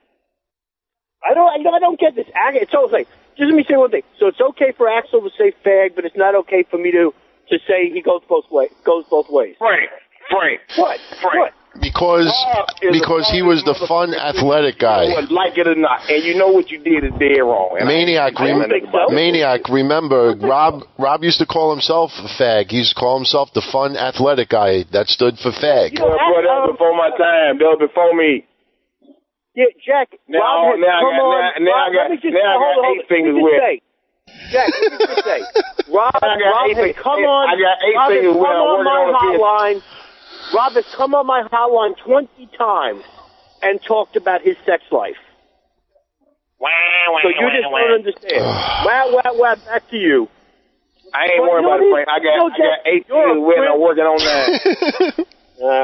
I don't, I don't, I don't get this. It's always like, just let me say one thing. So it's okay for Axel to say fag, but it's not okay for me to to say he goes both ways. Goes both ways. Frank, Frank, What? Frank. What? Because because he was the fun, athletic guy. Like it or not, and you know what you did is dead wrong. And Maniac, I, I rem- so. Maniac. Remember, Rob Rob used to call himself a fag. He used to call himself the fun, athletic guy. That stood for fag. Well, bro, that was before my time. That was before me. Yeah, Jack. Now, Rob has now, come I got, on. now, now Rob, I got, let me just, now I got hold on, hold eight on. fingers Let me wet. just say, Jack, let me just say, Rob, I got Rob eight has fingers- come on. I got eight Rob has fingers wet. come I'm on working my on a fifth. hotline. Rob has come on my hotline twenty times and talked about his sex life. Wah, wah, So you wah, just wah. don't understand. Wow, wow, wow. Back to you. I ain't But worried you about know it, what Frank. I got, you know, I got Jack, eight you're a fingers wet and I'm friend. working on that. Uh,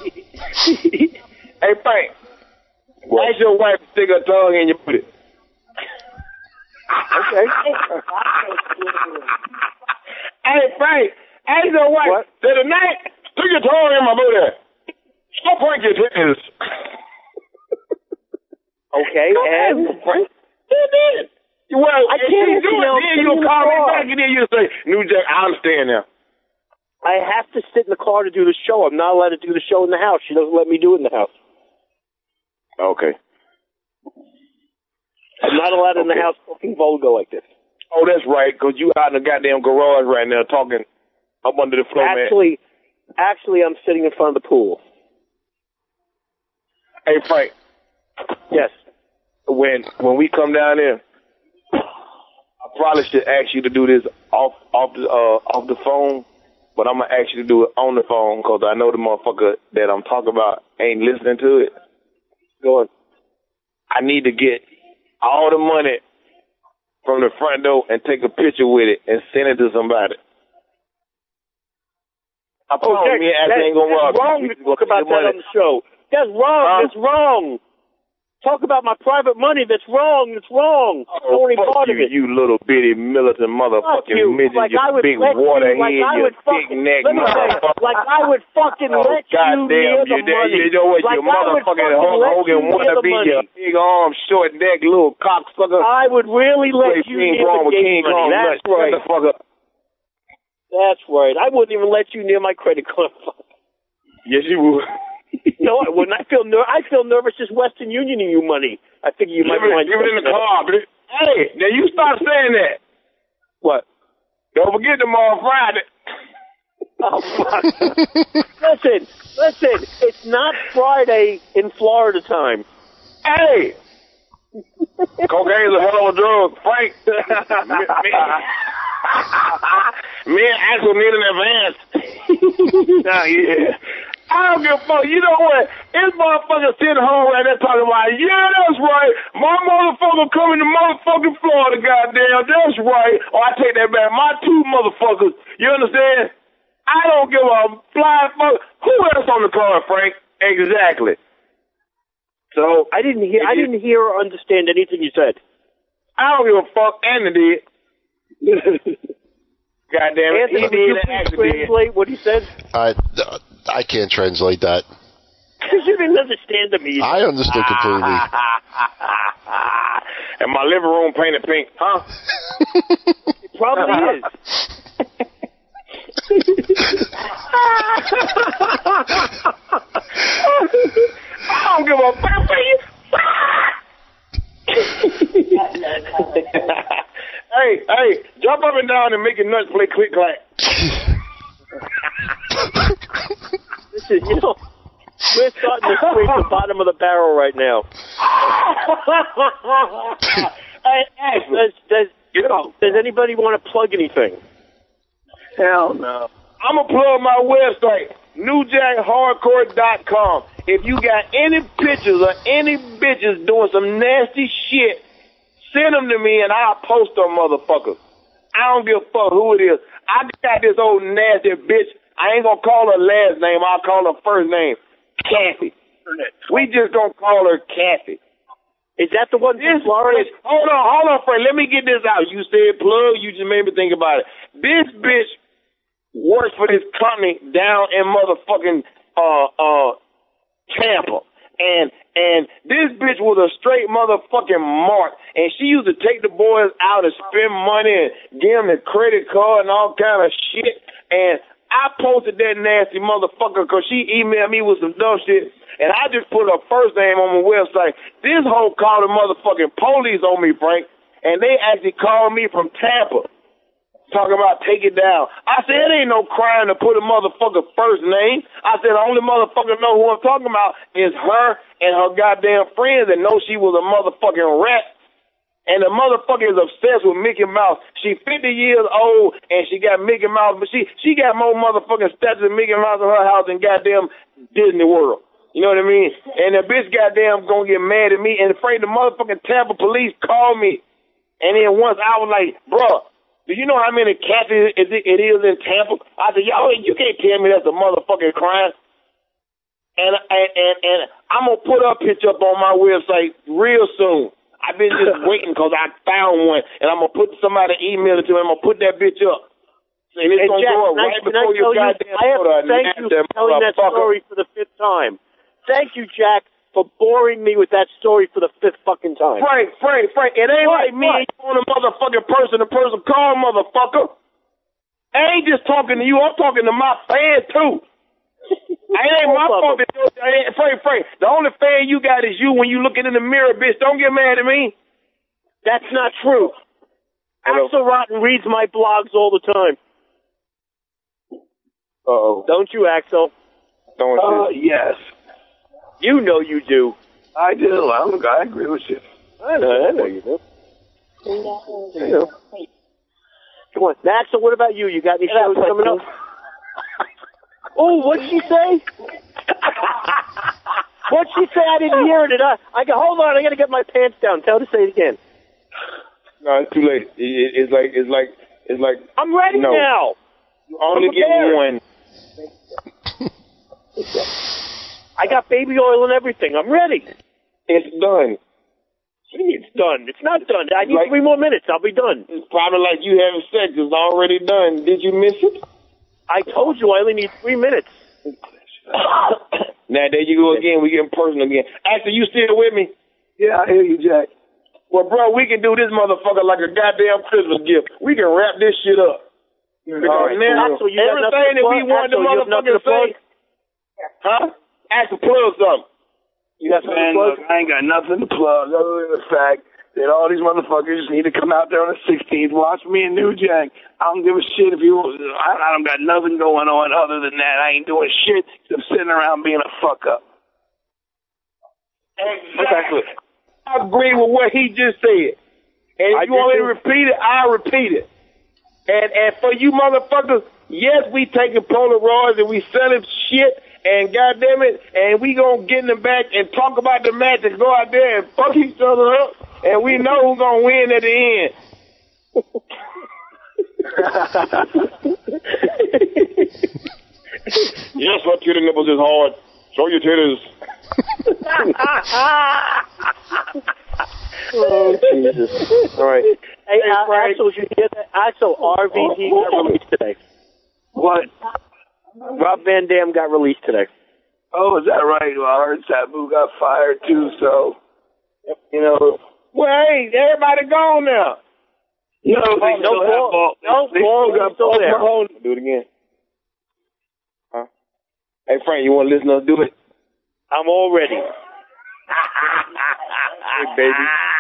hey, Frank. What? Ask your wife to stick her tongue in your booty. Okay. Hey, Frank. Ask your wife. What? Say tonight, stick your tongue in my booty. Stop Frank your titties. Okay, and Frank. He did. Well, I if can't you do you know, it, then you'll sit in the call me car. back and then you'll say, New Jack, I understand now. I have to sit in the car to do the show. I'm not allowed to do the show in the house. She doesn't let me do it in the house. Okay. I'm not allowed in the Okay. house talking vulgar like this. Oh, that's right, because you out in the goddamn garage right now talking up under the floor, man. Actually, actually, I'm sitting in front of the pool. Hey, Frank, Yes. when when we come down there, I probably should ask you to do this off off the uh, off the phone, but I'm gonna ask you to do it on the phone because I know the motherfucker that I'm talking about ain't listening to it. Go on. I need to get all the money from the front door and take a picture with it and send it to somebody. I Oh, promise Jack, me ass that, ain't gonna that's rob wrong you. to talk about that on the show. That's wrong. Huh? That's wrong. Talk about my private money. That's wrong. That's wrong. Oh, Don't want any fuck part you, of it. you little bitty militant motherfucking you. midget, Like you I would big let you- waterhead, like I you would thick fucking- neck let me tell you, motherfucker. like I would fucking Oh, let you goddamn, near the you, there- money. you know what, Like you I would motherfucking fucking Hulk let Hogan you near wanna the be money. your big arm, short neck, little cocksucker. I would really let Play you King near Kong the with gate King money. Kong That's nuts. right. Shut the fuck up. That's right. I wouldn't even let you near my credit card. Yes, you would. No, I wouldn't. I feel ner- I feel nervous just Western Unioning you money. I figure you might Give it, find give it in the something else. car, bitch. Hey, now you stop saying that. What? Don't forget tomorrow Friday. Oh, fuck. Listen, listen. It's not Friday in Florida time. Hey! Cocaine's a hell of a drug. Frank. me, me, me and Axel need an advance. Nah, yeah. I don't give a fuck. You know what? This motherfucker sitting home right there talking about, yeah, that's right. My motherfucker coming to motherfucking Florida, goddamn. That's right. Oh, I take that back. My two motherfuckers. You understand? I don't give a flying fuck. Who else on the card, Frank? Exactly. So I didn't hear. I didn't hear or understand anything you said. I don't give a fuck, and it did. Goddamn it, Anthony, he would you did please actually translate what he said? I, I can't translate that. Because you didn't understand him either. I understood completely. And my living room painted pink, huh? It probably is. I don't give a fuck for you. Hey, hey, jump up and down and make your nuts play click clack. Listen, you know, we're starting to scrape the bottom of the barrel right now. Hey, Ash, does, does, you know, does anybody want to plug anything? Hell no. I'm going to plug my website, new jack hardcore dot com. If you got any pictures or any bitches doing some nasty shit, send them to me and I'll post them, motherfuckers. I don't give a fuck who it is. I got this old nasty bitch. I ain't going to call her last name. I'll call her first name, Kathy. We just going to call her Kathy. Is that the one this from Florida? Bitch, hold on, hold on, friend. Let me get this out. You said plug. You just made me think about it. This bitch works for this company down in motherfucking uh uh Tampa, and and this bitch was a straight motherfucking mark, and she used to take the boys out and spend money and give them the credit card and all kind of shit. And I posted that nasty motherfucker because she emailed me with some dumb shit, and I just put her first name on my website. This hoe called the motherfucking police on me, Frank, and they actually called me from Tampa. Talking about take it down. I said, it ain't no crime to put a motherfucker first name. I said, the only motherfucker know who I'm talking about is her and her goddamn friends that know she was a motherfucking rat. And the motherfucker is obsessed with Mickey Mouse. She fifty years old and she got Mickey Mouse, but she she got more motherfucking statues of Mickey Mouse in her house than goddamn Disney World. You know what I mean? And the bitch goddamn gonna get mad at me, and afraid the motherfucking Tampa police called me. And then once I was like, bruh, do you know how many cats it is, it is in Tampa? I said, yo, you can't tell me that's a motherfucking crime. And and and, and I'm gonna put her picture up on my website real soon. I've been just waiting because I found one, and I'm gonna put somebody email it to me. I'm gonna put that bitch up. And it's and gonna Jack, go up I, right before your you, goddamn I have to photo. thank you for telling that story for the fifth time. Thank you, Jack, for boring me with that story for the fifth fucking time. Frank, Frank, Frank, it ain't what, like me what? on a motherfucking person to person call, motherfucker. I ain't just talking to you, I'm talking to my fans too. I ain't my fault that you, Frank, Frank, the only fan you got is you when you looking in the mirror, bitch. Don't get mad at me. That's not true. Hello? Axel Rotten reads my blogs all the time. Uh-oh. Don't you, Axel? Don't Uh, yes. You know you do. I do. I'm, I agree with you. I know, I know you do. I know. Come on. Axel, what about you? You got any shows coming up? Oh, what'd she say? What'd she say? I didn't hear it. And I, I go, hold on, I gotta get my pants down. Tell her to say it again. No, it's too late. It, it, it's like, it's like, it's like. I'm ready no. now. You only I'm get prepared. one. I got baby oil and everything. I'm ready. It's done. What do you mean it's done? It's not done. I need like, three more minutes. I'll be done. It's probably like you having sex. It's already done. Did you miss it? I told you I only need three minutes. Now, there you go again. We getting personal again. Actually, you still with me? Yeah, I hear you, Jack. Well, bro, we can do this motherfucker like a goddamn Christmas gift. We can wrap this shit up. Because right, now, so you everything that we want to motherfucker say. Huh? Actually, plug something. You got something to plug? I ain't got nothing to plug other than the fact that all these motherfuckers need to come out there on the sixteenth, watch me and New Jack. I don't give a shit if you, I, I don't got nothing going on other than that. I ain't doing shit except sitting around being a fuck up. Exactly. I agree with what he just said. And if I you want me to repeat it, I'll repeat it. And and for you motherfuckers, yes, we taking Polaroids and we selling shit and goddamn it, and we gonna get in the back and talk about the match and go out there and fuck each other up, and we know who's gonna win at the end. Yes, my titty nipples is hard. Show your titties. Oh, Jesus. All right. Hey, Hey, uh, Frank. Axel, did you hear that? Axel, R V D got released today. What? Rob Van Dam got released today. Oh, is that right? Well, I heard Sabu got fired too, so, you know. Well, hey, everybody gone now. No, they no still have ball. ball. No they ball. still got Still ball. there. Hold on. Do it again. Huh? Hey, Frank, you want to listen to us do it? I'm all ready. Hey, baby.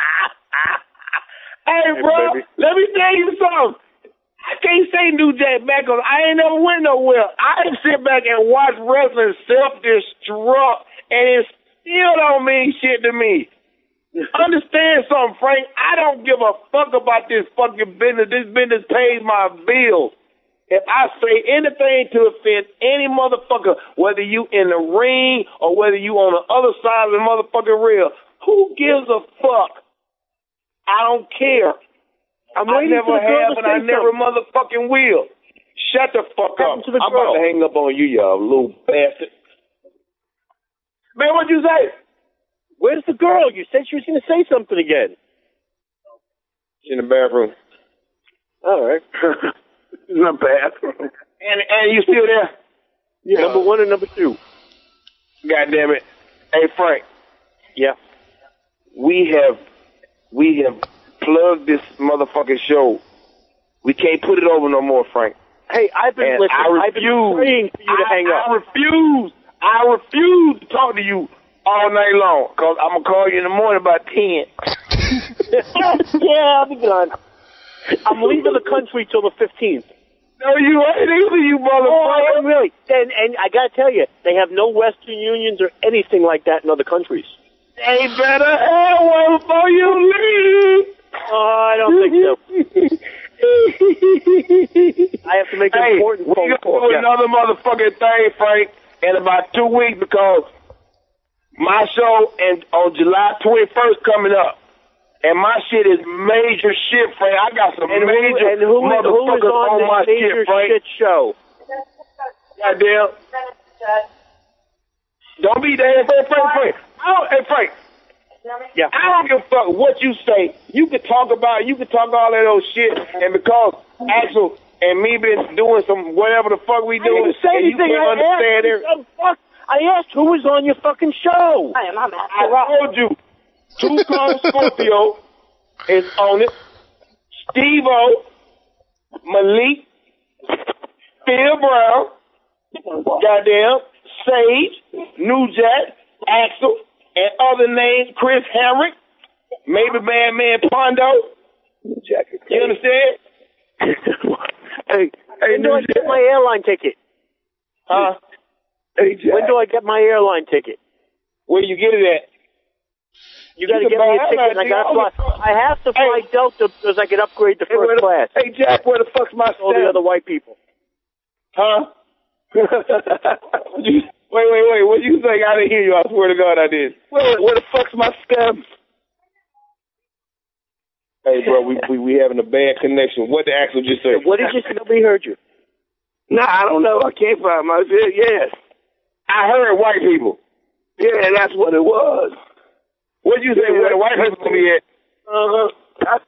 Hey, Hey, bro, baby. let me tell you something. I can't say New Jack back because I ain't never went nowhere. I can sit back and watch wrestling self-destruct, and it still don't mean shit to me. Understand something, Frank? I don't give a fuck about this fucking business. This business pays my bills. If I say anything to offend any motherfucker, whether you in the ring or whether you on the other side of the motherfucking rail, who gives a fuck? I don't care. I'm I waiting never for the girl have to and I say never something. motherfucking will. Shut the fuck up. Happened to the I'm girl. about to hang up on you, y'all little bastard. Man, what'd you say? Where's the girl? You said she was going to say something again. She's in the bathroom. All right. In the bathroom. And and you still there? Yeah. Number one and number two. God damn it. Hey, Frank. Yeah. We have we have plugged this motherfucking show. We can't put it over no more, Frank. Hey, I've been And listening. I refuse. I've been praying for you to I, hang up. I refuse. I refuse to talk to you all night long because I'm going to call you in the morning about ten. Yeah, I'll be gone. I'm leaving the country till the fifteenth. No, you ain't either, you Oh, I motherfucker. am really. And, and I got to tell you, they have no Western Unions or anything like that in other countries. They better have one before you leave. Oh, I don't think so. I have to make an Hey, important we phone gonna call. do Yeah. another motherfucking thing, Frank, in about two weeks because my show and on July twenty-first coming up. And my shit is major shit, Frank. I got some And who, major and who, who is motherfuckers on, on my this major shit, Frank. shit show? Goddamn. Don't be there, Frank, Frank, Frank. I don't, hey, Frank. Yeah. I don't give a fuck what you say. You can talk about, you can talk all that old shit, and because Axel and me been doing some whatever the fuck we I doing, didn't say and you anything. can't I understand asked, it. you, oh, fuck. I asked who was on your fucking show. I am. I'm I told you, Two Cone Scorpio is on it. Steve-O, Malik, Phil Brown, goddamn, Sage, New Jack, Axel, and other names, Chris Hamrick, maybe Bad Man Pondo. You understand? Hey, hey, When do I New get Jack. my airline ticket? Huh? Hey, Jack. When do I get my airline ticket? Where you get it at? You got to You get can me buy a ticket, and I got to fly. airline I have to fly Hey. Delta because I can upgrade to Hey, where first the, class. hey, Jack, where the fuck's my All the stamp? other white people. Huh? You- wait, wait, wait. What you think? I didn't hear you. I swear to God, I did. Where, where the fuck's my stamp? Hey, bro, we we, we having a bad connection. What did Axel just say? What did you say? Nobody heard you. Nah, I don't know. I can't find my shit. Yes. I heard white people. Yeah, that's what it was. What you say? Where the white people gonna be at? Uh-huh.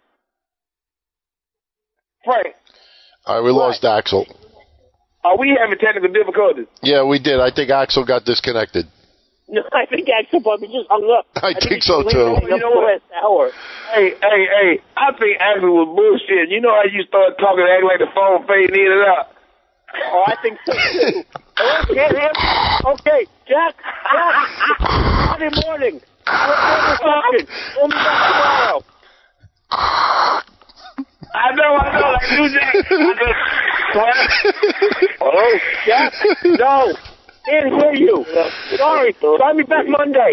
Frank, All right, we lost Axel. are we having technical difficulties? Yeah, we did. I think Axel got disconnected. No, I think Axel probably just hung up. I think he's so, late too. hanging up You know the what? last hour. Hey, hey, hey! I think Axel was bullshit. You know how you start talking, acting like the phone fading in and out. Oh, I think so too. Oh, can't hear me? Okay, Jack. Jack. Monday morning. Reception. Call me back tomorrow. I know, I know, like New Jack. I just, Hello, Jack. No, can't hear you. Sorry. Try me back Monday.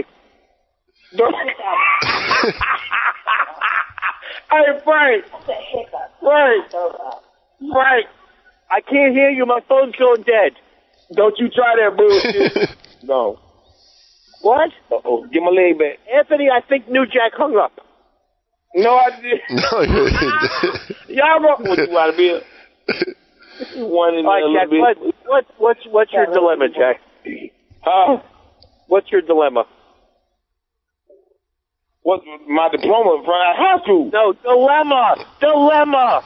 Hey, Frank. Frank. Frank. I can't hear you. My phone's going dead. Don't you try that bullshit. No. What? Uh-oh, get my leg back. Anthony, I think New Jack hung up. No, I didn't. No, you didn't. Y'all wrong with you, out of here. One in All right, Jack, what, what, what's, what's your dilemma, Jack? Huh? What's your dilemma? What's my diploma from high school? No, dilemma! Dilemma!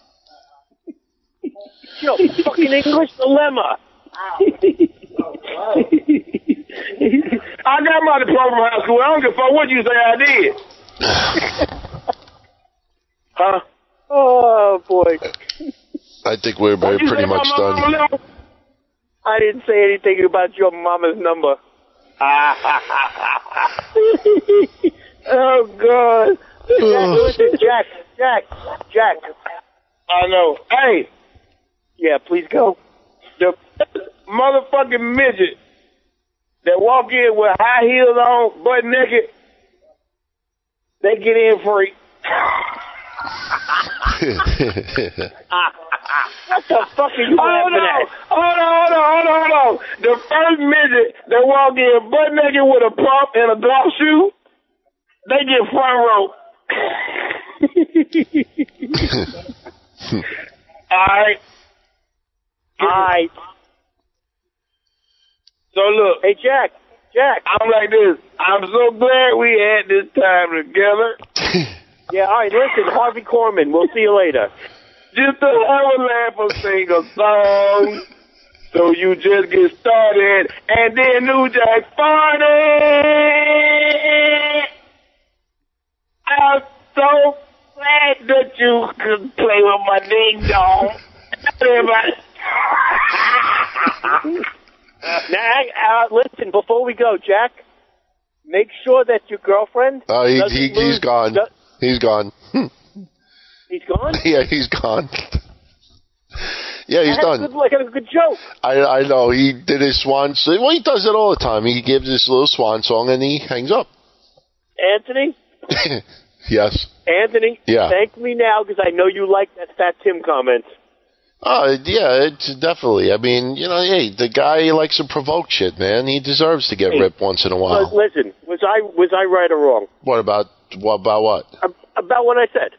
Yo, fucking English dilemma! I got my diploma from high school. I don't give a fuck what you say I did. Huh? Oh, boy. I think we're very pretty much done. I didn't say anything about your mama's number. Oh, God. Jack, listen, Jack, Jack, Jack. I know. Hey. Yeah, please go. The motherfucking midget that walk in with high heels on, butt naked, they get in free. What the fuck are you hold laughing on, at? Hold on, hold on, hold on, hold on. The first midget that walk in butt naked with a pump and a golf shoe, they get front row. All right. All right. So look. Hey, Jack. Jack. I'm like this. I'm so glad we had this time together. Yeah, all right, listen, Harvey Korman, we'll see you later. Just to have a laugh or sing a song. So you just get started. And then New Jack farted. I'm so glad that you could play with my ding dong. Everybody. Now, uh, listen, before we go, Jack, make sure that your girlfriend. Oh, he, doesn't he, lose, he's gone. Do, he's gone. He's gone? Yeah, he's gone. Yeah, he's I done. Good, like a good joke. I I know. He did his swan song. Well, he does it all the time. He gives this little swan song and he hangs up. Anthony? Yes. Anthony? Yeah. Thank me now because I know you like that Fat Tim comment. Oh, yeah, it's definitely. I mean, you know, hey, the guy likes to provoke shit, man. He deserves to get hey, ripped once in a while. Uh, listen, was I was I right or wrong? What about what about what? About what I said.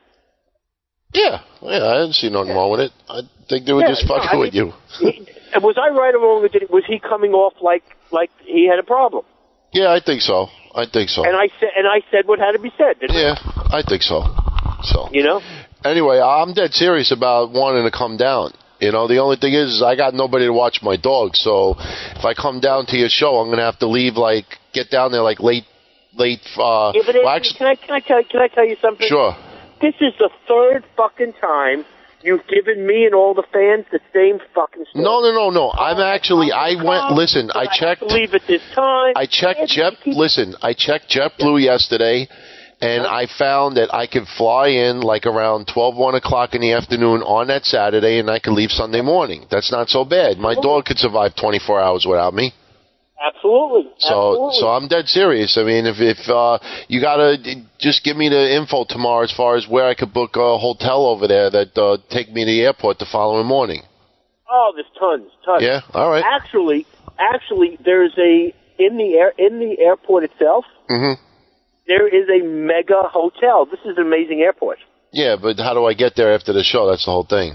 Yeah, yeah, I didn't see nothing wrong with it. I think they were yeah, just fucking no, I with mean, you. He, was I right or wrong? Did, was he coming off like like he had a problem? Yeah, I think so. I think so. And I said and I said what had to be said. Didn't yeah, I? I think so. So you know. Anyway, I'm dead serious about wanting to come down. You know, the only thing is, is I got nobody to watch my dog. So if I come down to your show, I'm gonna have to leave like get down there like late, late. Uh, yeah, but well, actually, can I can I tell can I tell you something? Sure. This is the third fucking time you've given me and all the fans the same fucking story. No, no, no, no. I'm actually. I went. Listen, I checked. I leave at this time. I checked Jet. Listen, I checked JetBlue yesterday. And I found that I could fly in like around twelve, one o'clock in the afternoon on that Saturday, and I could leave Sunday morning. That's not so bad. My dog could survive twenty-four hours without me. Absolutely. So, Absolutely. so I'm dead serious. I mean, if if uh, you gotta just give me the info tomorrow as far as where I could book a hotel over there that uh, take me to the airport the following morning. Oh, there's tons, tons. Yeah. All right. Actually, actually, there's a in the air in the airport itself. Mm-hmm. There is a mega hotel. This is an amazing airport. Yeah, but how do I get there after the show? That's the whole thing.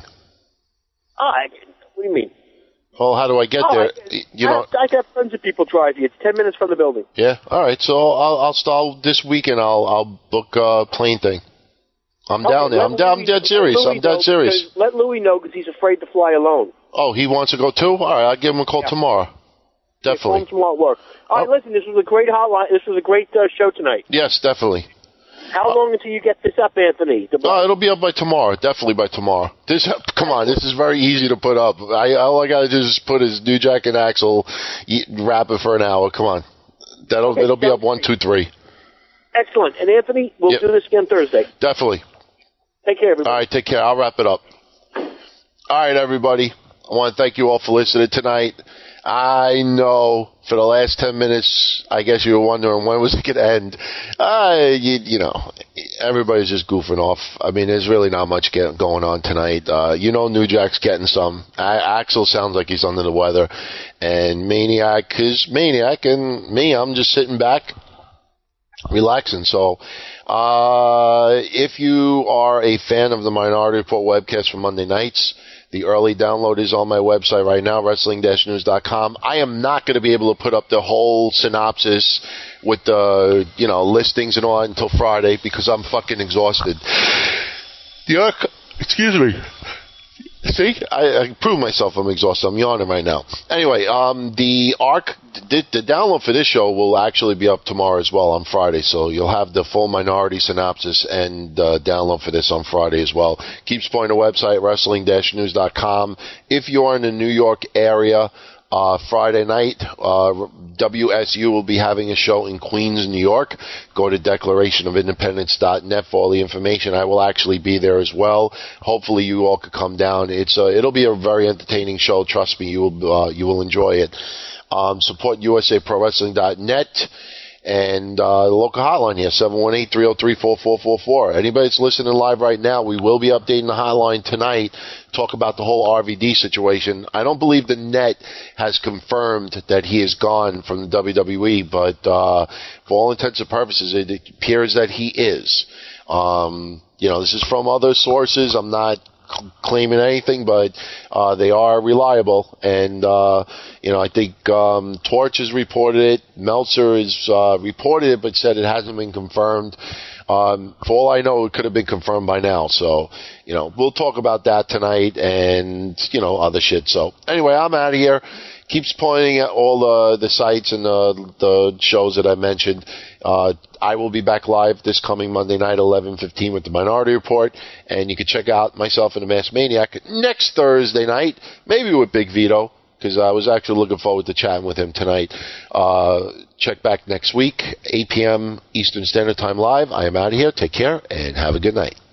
Oh, I, what do you mean? Well, how do I get oh, there? I, you I, know, I got tons of people drive you. It's ten minutes from the building. Yeah. All right. So I'll I'll start this weekend. I'll I'll book a plane thing. I'm okay, down there. I'm, Louis, I'm dead serious. I'm dead serious. Let Louis know because he's afraid to fly alone. Oh, he wants to go too? All right. I'll give him a call yeah. tomorrow. Definitely. Yeah, tomorrow at work. All right. Oh. Listen, this was a great hotline. This was a great uh, show tonight. Yes, definitely. How long until you get this up, Anthony? No, uh, it'll be up by tomorrow. Definitely by tomorrow. This, come on, this is very easy to put up. I, all I gotta do is put is New Jack and Axel, eat, wrap it for an hour. Come on, that'll okay, it'll be up one, two, three. Excellent. And Anthony, we'll yep. do this again Thursday. Definitely. Take care, everybody. All right, take care. I'll wrap it up. All right, everybody. I want to thank you all for listening tonight. I know for the last ten minutes, I guess you were wondering when was it going to end. Uh, you, you know, everybody's just goofing off. I mean, there's really not much get, going on tonight. Uh, you know, New Jack's getting some. A- Axel sounds like he's under the weather, and Maniac is Maniac, and me, I'm just sitting back, relaxing. So, uh, if you are a fan of the Minority Report webcast from Monday nights, the early download is on my website right now, wrestling dash news dot com. I am not going to be able to put up the whole synopsis with the, you know, listings and all that until Friday because I'm fucking exhausted. The arch- excuse me. See, I, I proved myself I'm exhausted. I'm yawning right now. Anyway, um, the arc, the, the download for this show will actually be up tomorrow as well on Friday, so you'll have the full Minority synopsis and uh, download for this on Friday as well. Keep supporting the website, wrestling dash news dot com. If you're in the New York area, Uh, Friday night, uh, W S U will be having a show in Queens, New York. Go to declaration of independence dot net for all the information. I will actually be there as well. Hopefully you all could come down. It's uh, it'll be a very entertaining show. Trust me, you will uh, you will enjoy it. Um, support U S A Pro Wrestling dot net. And uh, the local hotline here, seven one eight, three oh three, four four four four. Anybody that's listening live right now, we will be updating the hotline tonight, talk about the whole R V D situation. I don't believe the net has confirmed that he is gone from the W W E, but uh, for all intents and purposes, it appears that he is. Um, you know, this is from other sources. I'm not claiming anything, but uh, they are reliable, and uh, you know, I think um, Torch has reported it. Meltzer has uh, reported it, but said it hasn't been confirmed. Um, for all I know, it could have been confirmed by now. So, you know, we'll talk about that tonight, and you know, other shit. So, anyway, I'm out of here. Keeps pointing at all the the sites and the the shows that I mentioned. Uh, I will be back live this coming Monday night, eleven fifteen, with the Minority Report, and you can check out myself and the Masked Maniac next Thursday night, maybe with Big Vito, because I was actually looking forward to chatting with him tonight. Uh, check back next week, eight p.m. Eastern Standard Time live. I am out of here. Take care and have a good night.